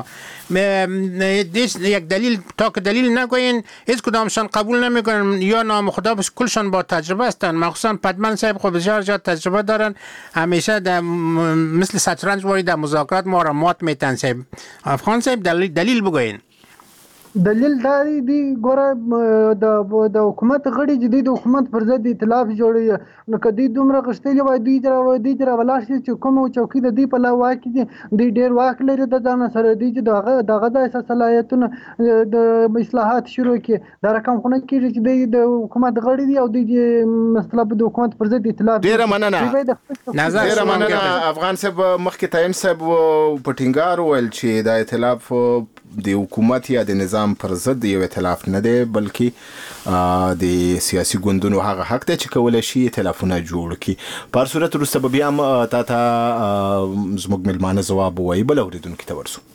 یک دلیل تا که دلیل نگوین هیچ کدامشان قبول نمیکنن یا نامخدا کلشان با تجربه هستن مخصوصا پدمن صاحب خب بسیار زیاد تجربه دارن همیشه مثل شطرنج واری در مذاکرات ما را مات میتن صاحب افغان صاحب دلیل بگوین دلیل دا دی ګوره د حکومت غړي چې د حکومت پر ضد ائتلاف جوړوي نو که دوی دومره غښتلي وای دوی را ولاړ شي چې کوم چوکۍ د دوی په لا واک دي دوی ډېر واک لري د ځان سره دوی چې دغه د صلاحیتونه د اصلاحات شروع کړي دا رقم خو نه کېږي چې دوی د حکومت غړي دي او دوی مطلب د حکومت پر ضد ائتلاف ډېره مننه افغان صاحب مخکې تعین صاحب په ټینګار وویل چې دا ائتلاف د حکومت یا د نظام پر ضد یو ائتلاف نه دی بلکې د سیاسي ګوندونو هغه حق دی چې کولی شي ائتلافونه جوړ کړي په هر صورت وروسته به بیا هم تا ته زموږ مېلمانه ځواب ووایي بل اورېدونکي ته ورسو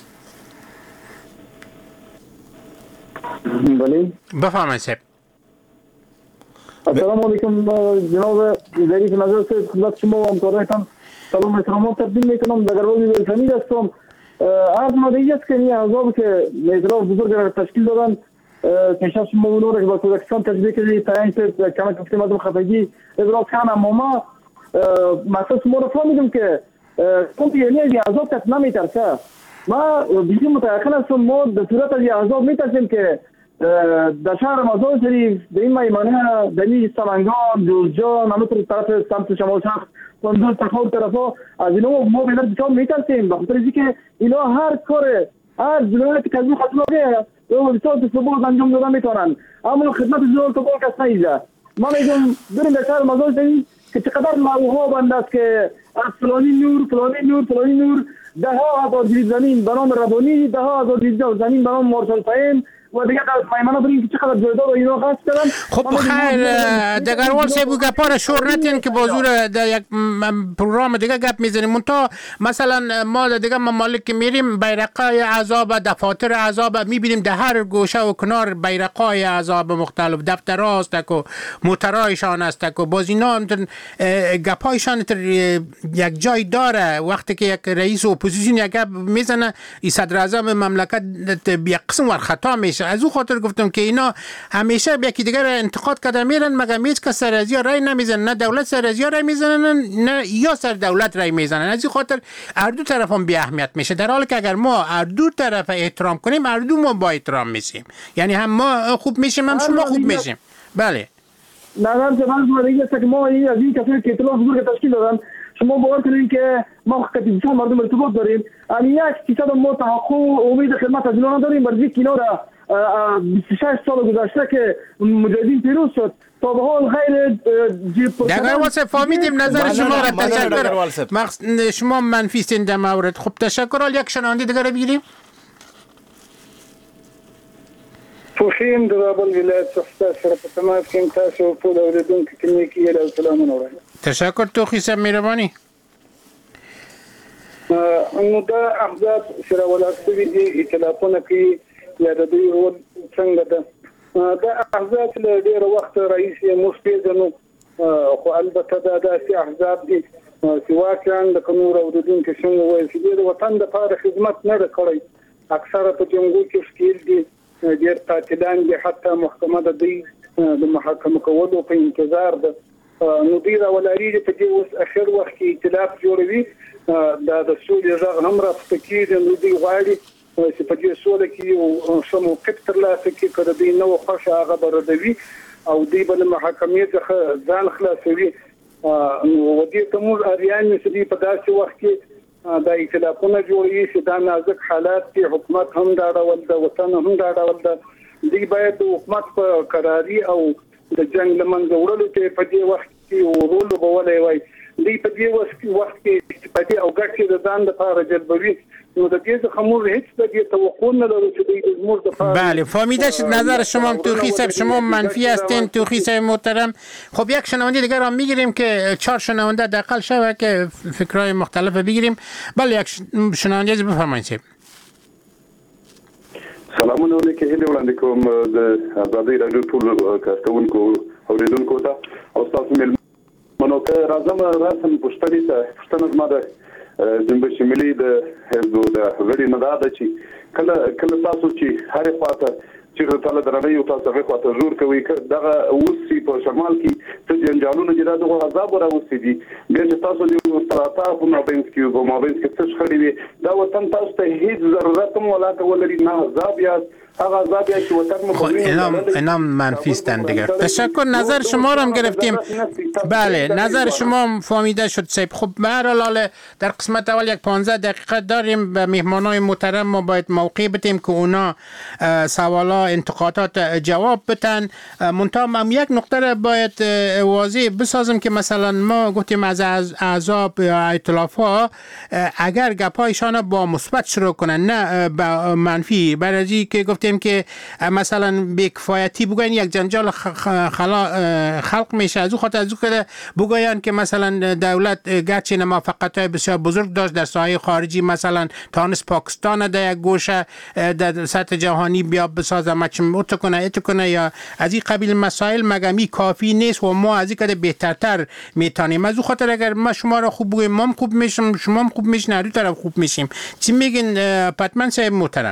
بفرمایئ صاحب السلام علیکم جناب ظریف نظر سے خدمت شما و همکارانتان سلام احترامات تقدیم میکنم دگربازی بلفنی هستم عرض مادهی است که این احزاب که اعتراف بزرگ را تشکیل دادن کشور شما و نور که با کودکستان تجزیه کردی تعیین شد کمک گفته مردم خفگی ابراز کنم اما ما مقصد شما را فهمیدم که کم یعنی از احزاب کس نمیترسه ما بیشی متعقل هستم ما در صورت از احزاب میترسیم که در شهر مزار شریف در این میمانه دنی سمنگان جورجان همه طرف سمت شمال شهر پندر تخول طرفا از اینا ما به بسیار میترسیم بخاطر اینکه اینا هر کار هر جنایتی که از این خطلاقه بسیار تصبح انجام دادن میتونن اما خدمت جنایت تو کس نیزه ما میگم بریم در شهر مزار شریف که چقدر معوها بند است که از فلانی نور ده ها هزار جریب زمین به نام ربانی ده ها هزار جریب زمین به نام مارشال فهیم و دیگه میمانه بریم که چقدر جایداد و اینا خاص کردن خب خیر دگروال صاحب گپا شور نتین که بازور در یک پروگرام دیگه گپ میزنیم منتها مثلا ما دیگه ممالک که میریم بیرقای عذاب دفاتر عذاب میبینیم در هر گوشه و کنار بیرقای عذاب مختلف دفتر هست و موترایشان است و باز اینا گپایشان یک جای داره وقتی که یک رئیس اپوزیسیون یک گپ میزنه ای صدر اعظم مملکت یک قسم ور خطا میشه از او خاطر گفتم که اینا همیشه یکی دیگر انتقاد کرده میرن مگر هیچ کس سر ازیا رای نمیزنن نه دولت سر ازیا رای میزنن نه یا سر دولت رای میزنن از این خاطر هر دو طرف هم بی اهمیت میشه در حالی که اگر ما هر دو طرف احترام کنیم هر دو ما با احترام میشیم یعنی هم ما خوب میشیم هم شما خوب میشیم بله نظر من دیگه است که ما از این کسایی که اطلاع بزرگ تشکیل دادن شما باور کنید که ما خدمت مردم ارتباط داریم یعنی یک چیزا ما توقع امید خدمت از اینا نداریم برای که اینا را 26 سال گذشته که مجاهدین پیروز شد تا به حال غیر دگروال صاحب فهمیدیم نظر شما را تشکر شما منفی هستین در مورد خب تشکر یک شنونده دیگر را بگیریم فوشیم در بل ولایت سخته سره په تماس کې تاسو په اوریدونکو کې نیکی له سلامونه وایي تشکر توخی صاحب مهرباني نو دا احزاب سره ولاسوي دي ائتلافونه کې یا د دوی رول څنګه ده دا احزاب له ډېر وخت رئیس موږ پیژنو خو البته دا داسې احزاب دي چې واقعا د نور اوریدونکو څنګه وایي چې د وطن لپاره خدمت نه کړی اکثره په جنګو کې ښکیل دي ډېر قاتلان دي حتی محکمه د دوی د محاکمه کولو په انتظار ده نو دوی راولاړي په دې اوس اخر وخت کې ائتلاف جوړوي دا د سولې غږ هم راپورته کېږي نو دوی غواړي چې په دې سوله کې یو ښه موقف ترلاسه کړي که د دوی نه وه خوښه هغه به ردوي او دوی به له محاکمې څخه ځان خلاصوي نو دې ته موږ اریان چې په داسې وخت کې د ائتلافونو جوړې شي دا نازک حالات کې حکومت هم دا ډول د وطن هم دا ډول د دی باید حکومت په قراری او د جنگ لمنځه وړلو ته په دې وخت کې ورول بولای وای دی په دې وخت کې استفادې او ګټې د ځان لپاره جلبوي نو د دې څخه موږ هیڅ د توقع نه لرو چې د موږ د بله فهمیده شد. نظر شما توخی صاحب شما منفی هستین. توخی صاحب محترم خب یک شنونده دیگر هم میگیریم که 4 شنونده دقل شوه که فکرهای مختلف بگیریم. بله یک شنونده بفرمایید صاحب. سلامونه علیکم هیله وړاندې کوم د آزادۍ راډیو ټول کارکونکو اوریدونکو ته او تاسو مېلمنو ته راځم پوښتنه زما د جنبش ملي د حزب د غړي نه ده چې کله تاسو چې هر خواته چې تعالی درنه یو تاسو هغه خواته زور کوي دغه اوسې په شمال کې ته جنجالونه چې دغه عذاب راوستي دي بیا چې تاسو د استراتا په مابین کې څه خړې وي دا وطن تاسو ته هیڅ ضرورت هم ولا ولري نه عذاب یا اینام منفی استند دیگر. تشکر. نظر شما رو هم گرفتیم. بله نظر شما هم فهمیده شد صاحب. خب به هر حال در قسمت اول یک 15 دقیقه داریم. به مهمانای محترم ما باید موقع بدیم که اونا سوالا انتقادات جواب بدن. منتها هم یک نقطه را باید واضح بسازم که مثلا ما گفتیم از احزاب یا ائتلاف‌ها اگر گپایشان با مثبت شروع کنن نه با منفی، برای که گفتیم که مثلا بی‌کفایتی بگوین یک جنجال خلق میشه. از او خاطر از او که بگوین که مثلا دولت گرچه موفقیت‌های بسیار بزرگ داشت در ساحه خارجی، مثلا تانست پاکستان در یک گوشه در سطح جهانی بیا بسازه مچموت کنه یا از این قبیل مسائل مگمی کافی نیست و ما از این که بهترتر میتونیم. از او خاطر اگر ما شما را خوب بگویم ما خوب میشیم، شما خوب میشین، هر دو طرف خوب میشیم. چی میگین پتمن صاحب محترم؟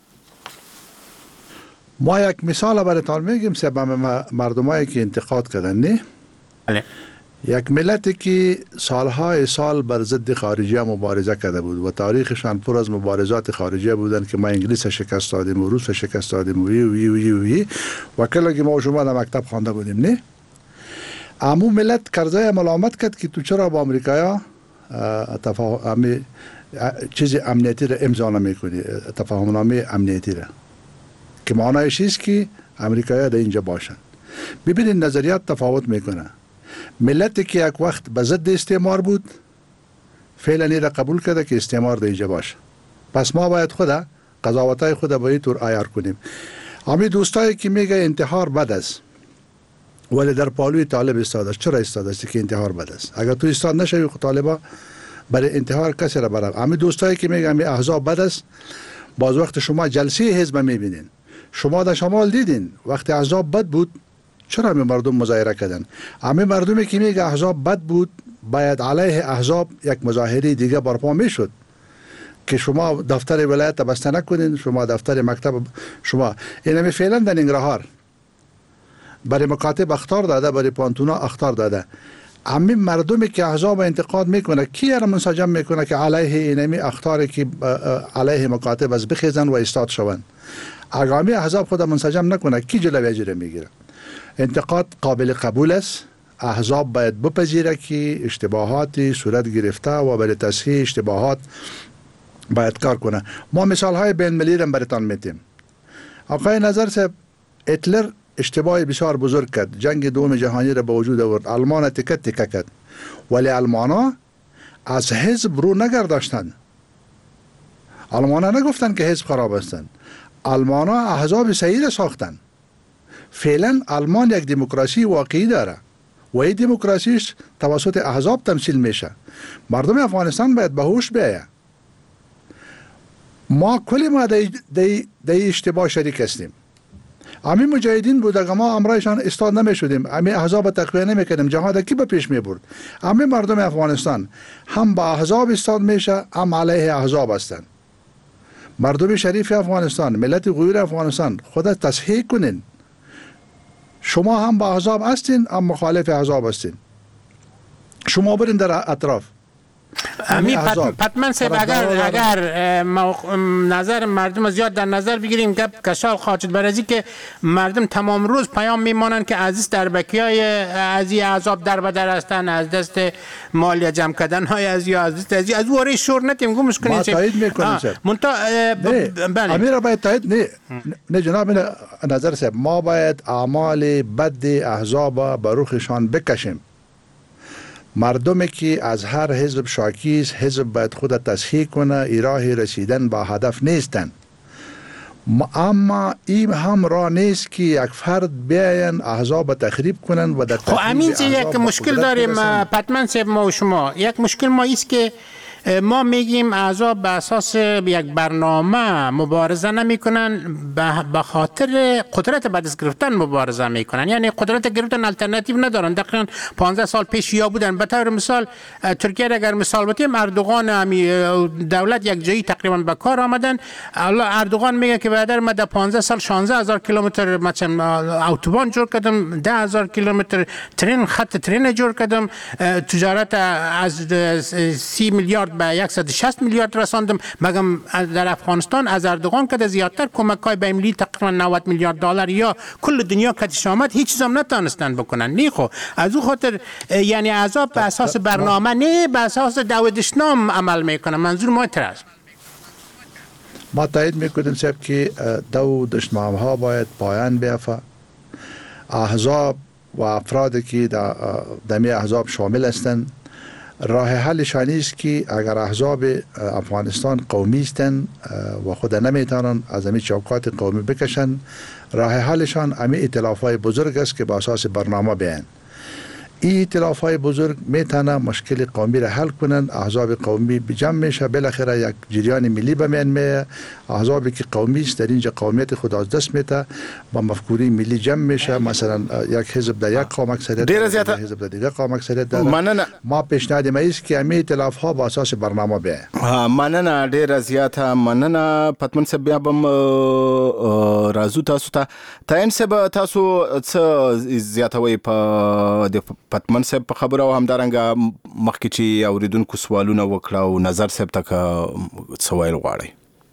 ما یک مثال براتون میگیم سبب مردمایی که انتقاد کردن نه بله. یک ملتی که سالهای سال بر ضد خارجیه مبارزه کرده بود و تاریخشان پر از مبارزات خارجیه بودن که ما انگلیس شکست دادیم و روس شکست دادیم و کلا که ما شما در مکتب خوانده بودیم نه امو ملت کرزای ملامت کرد که تو چرا با امریکایا چیز امنیتی را امضا نمیکنی، تفاهمنامه امنیتی را که معنایش است که امریکایی در اینجا باشن. ببینید نظریات تفاوت میکنه. ملتی که یک وقت به ضد استعمار بود فعلا این را قبول کرده که استعمار در اینجا باشه. پس ما باید خود قضاوتای خود به این طور عیار کنیم. امی دوستایی که میگه انتحار بد است ولی در پالوی طالب استاد است. چرا استاد است که انتحار بد است؟ اگر تو استاد نشوی خود طالبا برای انتحار کسی را برای امی دوستایی که میگه امی احزاب بد است، باز وقت شما جلسه حزب میبینین، شما در شمال دیدین وقتی احزاب بد بود چرا همه مردم مظاهره کردن؟ همه مردمی که میگه احزاب بد بود باید علیه احزاب یک مظاهره دیگه برپا میشد که شما دفتر ولایت بسته نکنین، شما دفتر مکتب شما اینمی فعلا در ننگرهار برای مکاتب اخطار داده، برای پانتونا اخطار داده. همین مردمی که احزاب انتقاد میکنه کی را منسجم میکنه که علیه اینمی اخطاری که علیه مکاتب از بخیزن و استاد شوند؟ اگامی احزاب خود منسجم نکنه کی جلوی اجره میگیره؟ انتقاد قابل قبول است. احزاب باید بپذیره که اشتباهاتی صورت گرفته و برای تصحیح اشتباهات باید کار کنه. ما مثال های بین المللی را براتون میتیم. آقای نظر صاحب هیتلر اشتباه بسیار بزرگ کرد، جنگ دوم جهانی را به وجود آورد، آلمان تکه کرد، ولی آلمانا از حزب رو نگرداشتند. آلمانا نگفتن که حزب خراب هستند، آلمانا احزاب صحیح را ساختن. فعلا آلمان یک دموکراسی واقعی داره و این دموکراسیش توسط احزاب تمثیل میشه. مردم افغانستان باید به هوش بیاید. ما کلی ما در اشتباه شریک هستیم. امی مجاهدین بود اگر ما امرایشان استاد نمیشدیم، امی احزاب تقویه نمیکردیم، جهاد کی به پیش میبرد؟ امی مردم افغانستان هم با احزاب استاد میشه هم علیه احزاب هستند. مردم شریف افغانستان، ملت غیور افغانستان خود تصحیح کنین. شما هم با احزاب هستین هم مخالف احزاب هستین. شما برین در اطراف پتمن صاحب اگر نظر مردم زیاد در نظر بگیریم که کشال خواجد برازی که مردم تمام روز پیام میمانند که عزیز دربکیای از این عذاب در بدر هستن، از دست مالی جمع کردن های از از واره شور نتیم گمش کنید. ما تایید میکنیم بله امیر باید تایید نه جناب نظر صاحب، ما باید اعمال بد احزاب بروخشان بکشیم. مردمی که از هر حزب شاکیست، حزب باید خود تصحیح کنه، ایراه رسیدن با هدف نیستن. اما این هم راه نیست که یک فرد بیاین احزاب تخریب کنن و در خب امین یک مشکل داریم پتمن صاحب ما و شما. یک مشکل ما ایست که ما میگیم احزاب به اساس یک برنامه مبارزه نمی کنن، به خاطر قدرت به دست گرفتن مبارزه می کنن. یعنی قدرت گرفتن الटरनेटिव ندارن. دقیقاً 15 سال پیش یا بودن. به طور مثال ترکیه اگر مثال بتیم، اردوغان دولت یک جایی تقریبا به کار آمدن. اردوغان میگه که بعد ما در 15 سال 16000 کیلومتر مثلا اتوبان جور کردم، 10000 کیلومتر ترین خط ترین جور کردم، تجارت از 30 میلیارد به 160 میلیارد رساندم. مگم در افغانستان از اردوغان که زیادتر کمک‌های بین المللی تقریبا 90 میلیارد دلار یا کل دنیا کتش آمد، هیچ چیزام نتونستن بکنن. نه خو از اون خاطر یعنی عذاب به اساس برنامه نه، به اساس داودشنام عمل میکنه. منظور ما اعتراض ما تایید میکنیم صاحب که داودشنام ها باید پایان بیافته. احزاب و افرادی که در می احزاب شامل هستند، راه حلشان است که اگر احزاب افغانستان قومی هستند و خود نمیتونن از همین چوکات قومی بکشن، راه حلشان همین ائتلاف‌های بزرگ است که با اساس برنامه بیان. این ائتلاف‌های بزرگ میتونه مشکل قومی را حل کنن. احزاب قومی بجمع میشه، بالاخره یک جریان ملی به میان میاد. احزابی که قومی است در اینجا قومیت خود از دست میده، با مفکوری ملی جمع میشه. مثلا یک حزب در یک قوم اکثریت داره، حزب در دیگه قوم اکثریت داره. ما پیشنهاد ما است که همین ائتلاف‌ها با اساس برنامه بیان. مننه ډیر زیاته مننه پتمن صاحب. بیا بم رازو تاسو ته تاین صاحب، تاسو څه زیاتوي په پتمن صاحب په خبره او همدارنګه مخکې چې اوریدونکو سوالونه وکړه او نظر صاحب ته څه ویل غواړي؟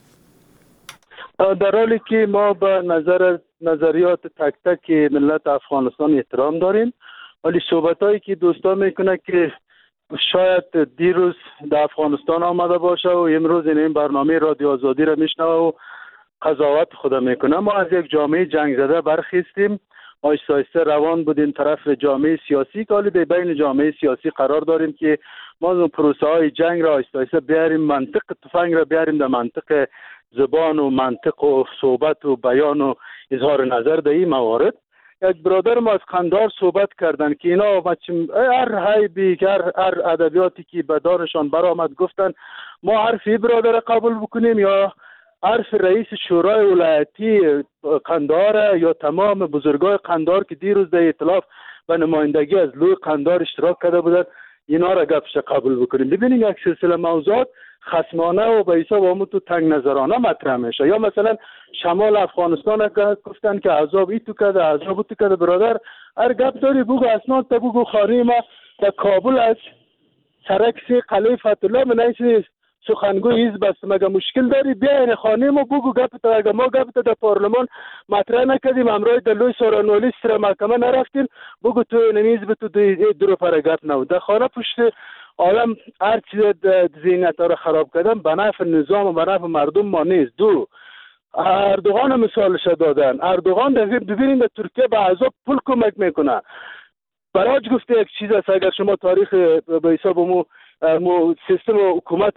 در حالی که ما به نظریات تک تک ملت افغانستان احترام داریم، ولی صحبتایی که دوستان میکنه که شاید دیروز در افغانستان آمده باشه و امروز این برنامه رادیو آزادی را میشنوه و قضاوت خود میکنه. ما از یک جامعه جنگ زده برخیستیم، آیسته آیسته روان بودیم طرف جامعه سیاسی که حالی بین جامعه سیاسی قرار داریم که ما پروسه های جنگ را آیسته آیسته بیاریم، منطق تفنگ را بیاریم در منطق زبان و منطق و صحبت و بیان و اظهار نظر در این موارد. یک برادر ما از قندهار صحبت کردن که اینا هر حیبی هر ادبیاتی که به دارشان برآمد گفتن ما حرف برادر قبول بکنیم یا حرف رئیس شورای ولایتی قندهار یا تمام بزرگای قندهار که دیروز در ائتلاف و نمایندگی از لوی قندهار اشتراک کرده بودن، اینا را گپش قبول بکنیم. ببینید یک سلسله موضوعات خصمانه و به حساب آمون تو تنگ نظرانه مطرح میشه. یا مثلا شمال افغانستان گفتن که عذاب ای تو کده، عذاب تو کده. برادر هر گپ داری بگو، اسناد تا بگو. خانه ما در کابل از سرکسی قلعه فتح‌الله منیسی سخنگوی حزب است. مگه مشکل داری بیا این خانه ما بگو گپ تا. اگه ما گپ تا در پارلمان مطرح نکردیم، امروز در لوی سورانولی سر محکمه نرفتیم، بگو تو این حزب تو دو پر گپ نو در خانه پشت عالم هر چیز ذهنیت را خراب کردن به نفع نظام و به نفع مردم ما نیست. دو، اردوغان مثالش دادن. اردوغان ببینید در ترکیه به احزاب پول کمک میکنه. براج گفته یک چیز است، اگر شما تاریخ به حساب مو سیستم حکومت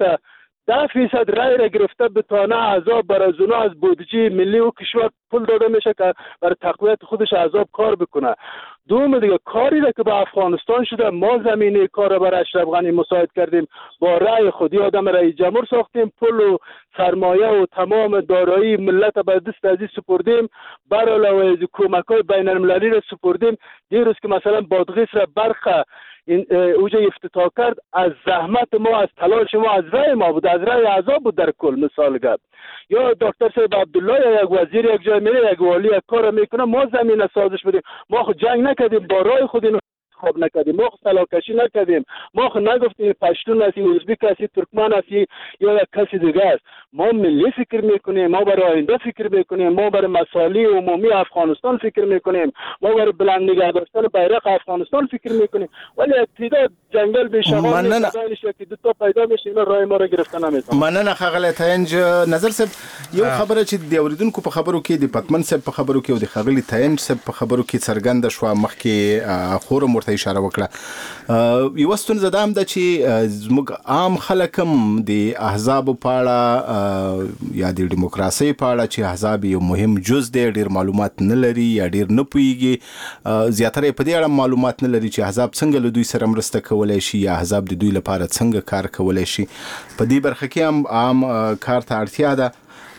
10% رای را گرفته بتانه احزاب برای زنا از بودجه ملی و کشور پول داده میشه که برای تقویت خودش احزاب کار بکنه. دوم دیگه کاری را که به افغانستان شده، ما زمینه کار را برای اشرف غنی مساعد کردیم، با رای خودی آدم رئیس جمهور ساختیم، پول و سرمایه و تمام دارایی ملت به دست عزیز سپردیم، برعلاوه کمک‌های بین المللی را سپردیم. دیروز که مثلا بادغیس را برخه اوجه افتتاح کرد، از زحمت ما، از تلاش ما، از رای ما بود، از رای احزاب بود. در کل مثال گفت یا دکتر صاحب عبدالله یا یک وزیر یک جای میره، یک والی یک کار میکنه، ما زمینه سازش بدیم. ما خود جنگ نکردیم، با رای خود انتخاب نکردیم، ما سلاکشی نکردیم، ما نگفتیم پشتون هستی، ازبک هستی، ترکمن هستی یا کسی دیگه است. ما ملی فکر میکنیم، ما برای آینده فکر میکنیم، ما برای مسائل عمومی افغانستان فکر میکنیم، ما برای بلند نگه داشتن بیرق افغانستان فکر میکنیم. ولی اقتدار جنگل به شغال میشه که دو تا پیدا میشه، اینا راه ما را گرفتن نمیتونه. مننه خغل تاینج. نظر صاحب یو خبره چې د اوریدونکو په خبرو کې د پتمن صاحب په خبرو کې او د خغل تاینج صاحب په خبرو کې څرګنده شو، مخکې خور مرته اشاره وکړه. یو ستونزه ده هم ده چې زموږ عام خلک هم د احزاب په اړه یا د دیموکراسي په اړه چې احزاب یو مهم جز دی ډیر معلومات نه لري یا ډیر نه پوهیږي، زیاتره په دې اړه معلومات نه لري چې احزاب څنګه له دوی سره مرسته کولای شي یا احزاب د دوی لپاره څنګه کار کولای شي. په دې برخه کې هم عام کار ته اړتیا ده.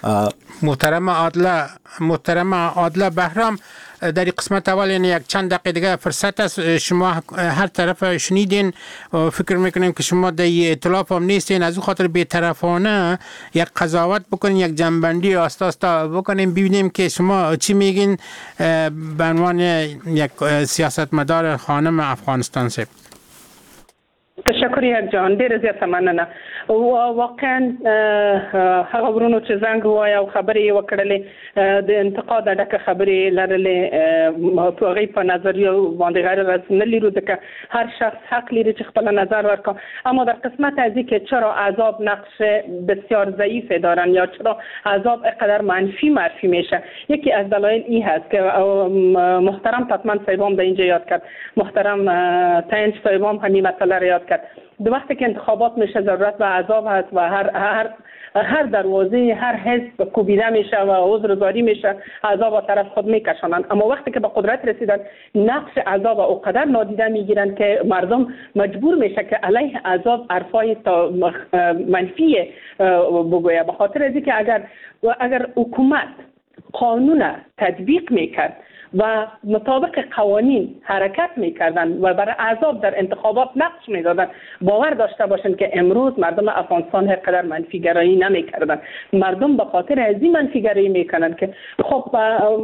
محترم عادله بهرام، در قسمت اول یعنی یک چند دقیقه دیگه فرصت است. شما هر طرف شنیدین، فکر میکنیم که شما در ائتلاف هم نیستین، از اون خاطر بی‌طرفانه یک قضاوت بکنین، یک جنبندی آستا بکنیم، ببینیم که شما چی میگین به عنوان یک سیاستمدار خانم افغانستان. سه تشکر یک جان، ډیر زیات مننه. واقعا هغه ورونو چې زنګ وای او خبرې وکړلې د انتقاد ډکه خبرې لرلې، په غي په نظریه باندې غیر رسمي لرو، ځکه هر شخص حق لري چې خپل نظر ورکړي. اما در قسمت از اینکه چرا احزاب نقش بسیار ضعیف دارن یا چرا احزاب اینقدر منفی میشه، یکی از دلایل این هست که محترم پتمن صاحبم در اینجا یاد کرد، محترم تاینج صاحبم همین مسئله را یاد کرد. دو وقتی که انتخابات میشه ضرورت به احزاب هست و هر دروازه هر حزب کوبیده میشه و عذرگاری میشه، احزاب طرف خود میکشانند. اما وقتی که به قدرت رسیدن نقش احزاب اونقدر نادیده میگیرن که مردم مجبور میشه که علیه احزاب حرفای منفی بگویه. به خاطر از اینکه اگر حکومت قانون تطبیق میکرد و مطابق قوانین حرکت میکردن و برای احزاب در انتخابات نقش میدادن، باور داشته باشند که امروز مردم افغانستان هر قدر منفی گرایی نمیکردن. مردم به خاطر از این منفی گرایی میکنن که خب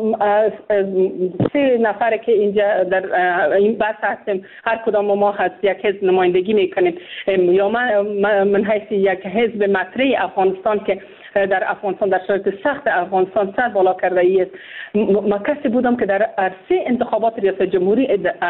3 نفر که اینجا در این بحث هستیم، هر کدام ما هست یک حزب نمایندگی میکنیم، یا من حیث یک حزب مطرح افغانستان که در افغانستان در شرایط سخت افغانستان سر بالا کرده است. ما کسی بودم که در عرصه انتخابات ریاست جمهوری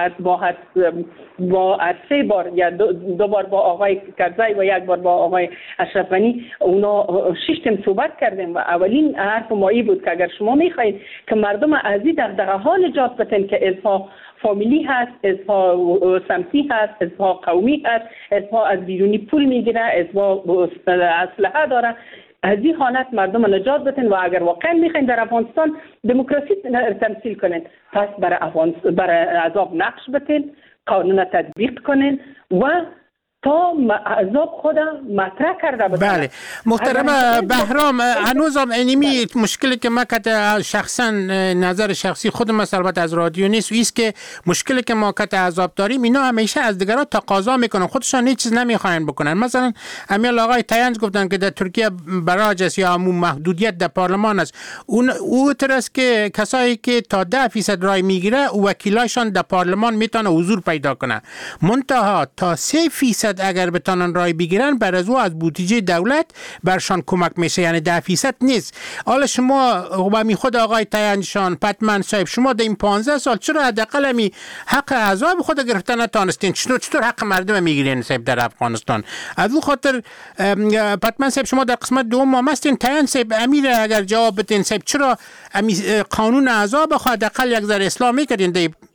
با 3 بار یا 2 بار با آقای کرزی و 1 بار با آقای اشرف غنی اونا 6 تیم صحبت کردیم و اولین حرف ما این بود که اگر شما میخواهید که مردم از این دغدغه‌ها نجات بدن که حزب‌ها فامیلی هست، حزب‌ها سمتی هست، حزب‌ها قومی هست، حزب‌ها از بیرونی پول میگیره، حزب‌ها اسلحه داره، از این حالت مردم نجات بدن و اگر واقعا میخواین در افغانستان دموکراسی تمثیل کنین، پس برای احزاب نقش بدین، قانون تطبیق کنین و تا احزاب خود مطرح کرده بودن. بله محترم بهرام، هنوزم اینمی مشکلی که ما کت شخصا نظر شخصی خودم البته از رادیو نیست، ایست که مشکلی که ما کت احزاب داریم اینا همیشه از دیگران تقاضا میکنن، خودشان هیچ چیز نمیخواین بکنن. مثلا امیال آقای تاینج گفتن که در ترکیه براج است یا همون محدودیت در پارلمان است، او ترس که کسایی که تا 10% رای میگیره وکیلاشان در پارلمان میتونه حضور پیدا کنه، منتها تا 3% اگر بتونن رای بگیرن بر از او از بودجه دولت برشان کمک میشه، یعنی 10% نیست. حالا شما و خود آقای تاینجشان پتمن صاحب، شما در این 15 سال چرا حداقل همی حق احزاب خود گرفتن نتونستین؟ چطور حق مردم میگیرین صاحب در افغانستان؟ از اون خاطر پتمن صاحب شما در قسمت دوم ما هستین، تاینج صاحب امیر اگر جواب بدین صاحب چرا قانون احزاب خود حداقل یک ذره اصلاح میکردین؟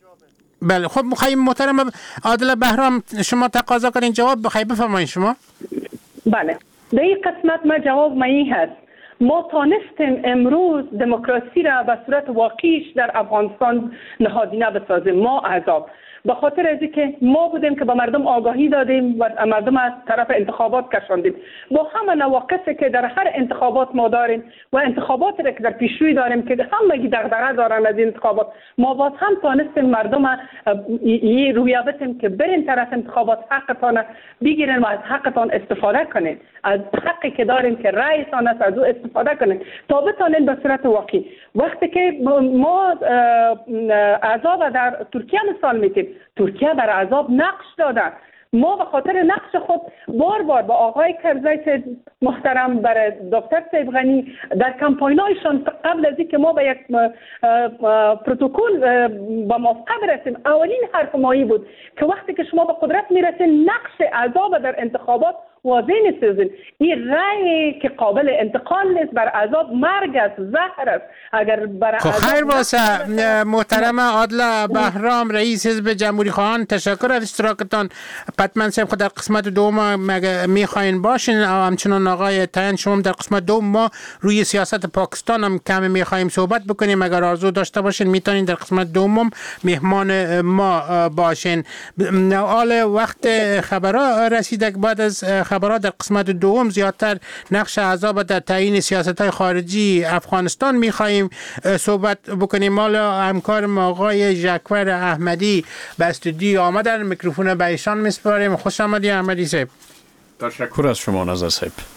بله خب می‌خوایم محترم عادله بهرام شما تقاضا کنین جواب بخواید بفرمایید شما. بله در این قسمت ما جواب این هست، ما تانستیم امروز دموکراسی را به صورت واقعیش در افغانستان نهادینه بسازیم، ما احزاب، به خاطر از اینکه ما بودیم که به مردم آگاهی دادیم و مردم از طرف انتخابات کشاندیم با همه نواقصی که در هر انتخابات ما داریم و انتخاباتی که در پیشروی داریم که همگی دغدغه دارن از این انتخابات، ما باز هم تانستیم مردم یه رویه بدیم که برین طرف انتخابات حقتان بگیرن و از حقتان استفاده کنین، از حقی که داریم که رأیتان است از او استفاده کنین تا بتانین به صورت واقعی. وقتی که ما احزاب در ترکیه مثال میتیم، ترکیه بر عذاب نقش دادن. ما به خاطر نقش خود بار بار با آقای کرزی محترم برای دکتر سیب غنی در کمپاینایشان قبل از اینکه ما به یک پروتکل با موافقه برسیم، اولین حرف مایی بود که وقتی که شما به قدرت میرسین نقش عذاب در انتخابات واضح نیستین. این رأی که قابل انتقال نیست، بر عذاب مرگ است، زهر است. اگر بر خیر باشه محترم عادل بهرام رئیس حزب جمهوری خواهان، تشکر از اشتراکتان. پتمن صاحب خود در قسمت دوم میخواین باشین و همچنان آقای تاین شما در قسمت دوم ما روی سیاست پاکستان هم کمی میخوایم صحبت بکنیم. اگر آرزو داشته باشین میتونین در قسمت دوم مهمان ما باشین. حال وقت خبرها رسیده. بعد از خبرات در قسمت دوم زیادتر نقش عذاب در تعیین سیاست‌های خارجی افغانستان می‌خوایم صحبت بکنیم. حالا همکارم آقای ژکور احمدی به استودیو آمدن، میکروفون به ایشان میسپاریم. خوش آمدید احمدی صاحب. تشکر از شما نظر صاحب.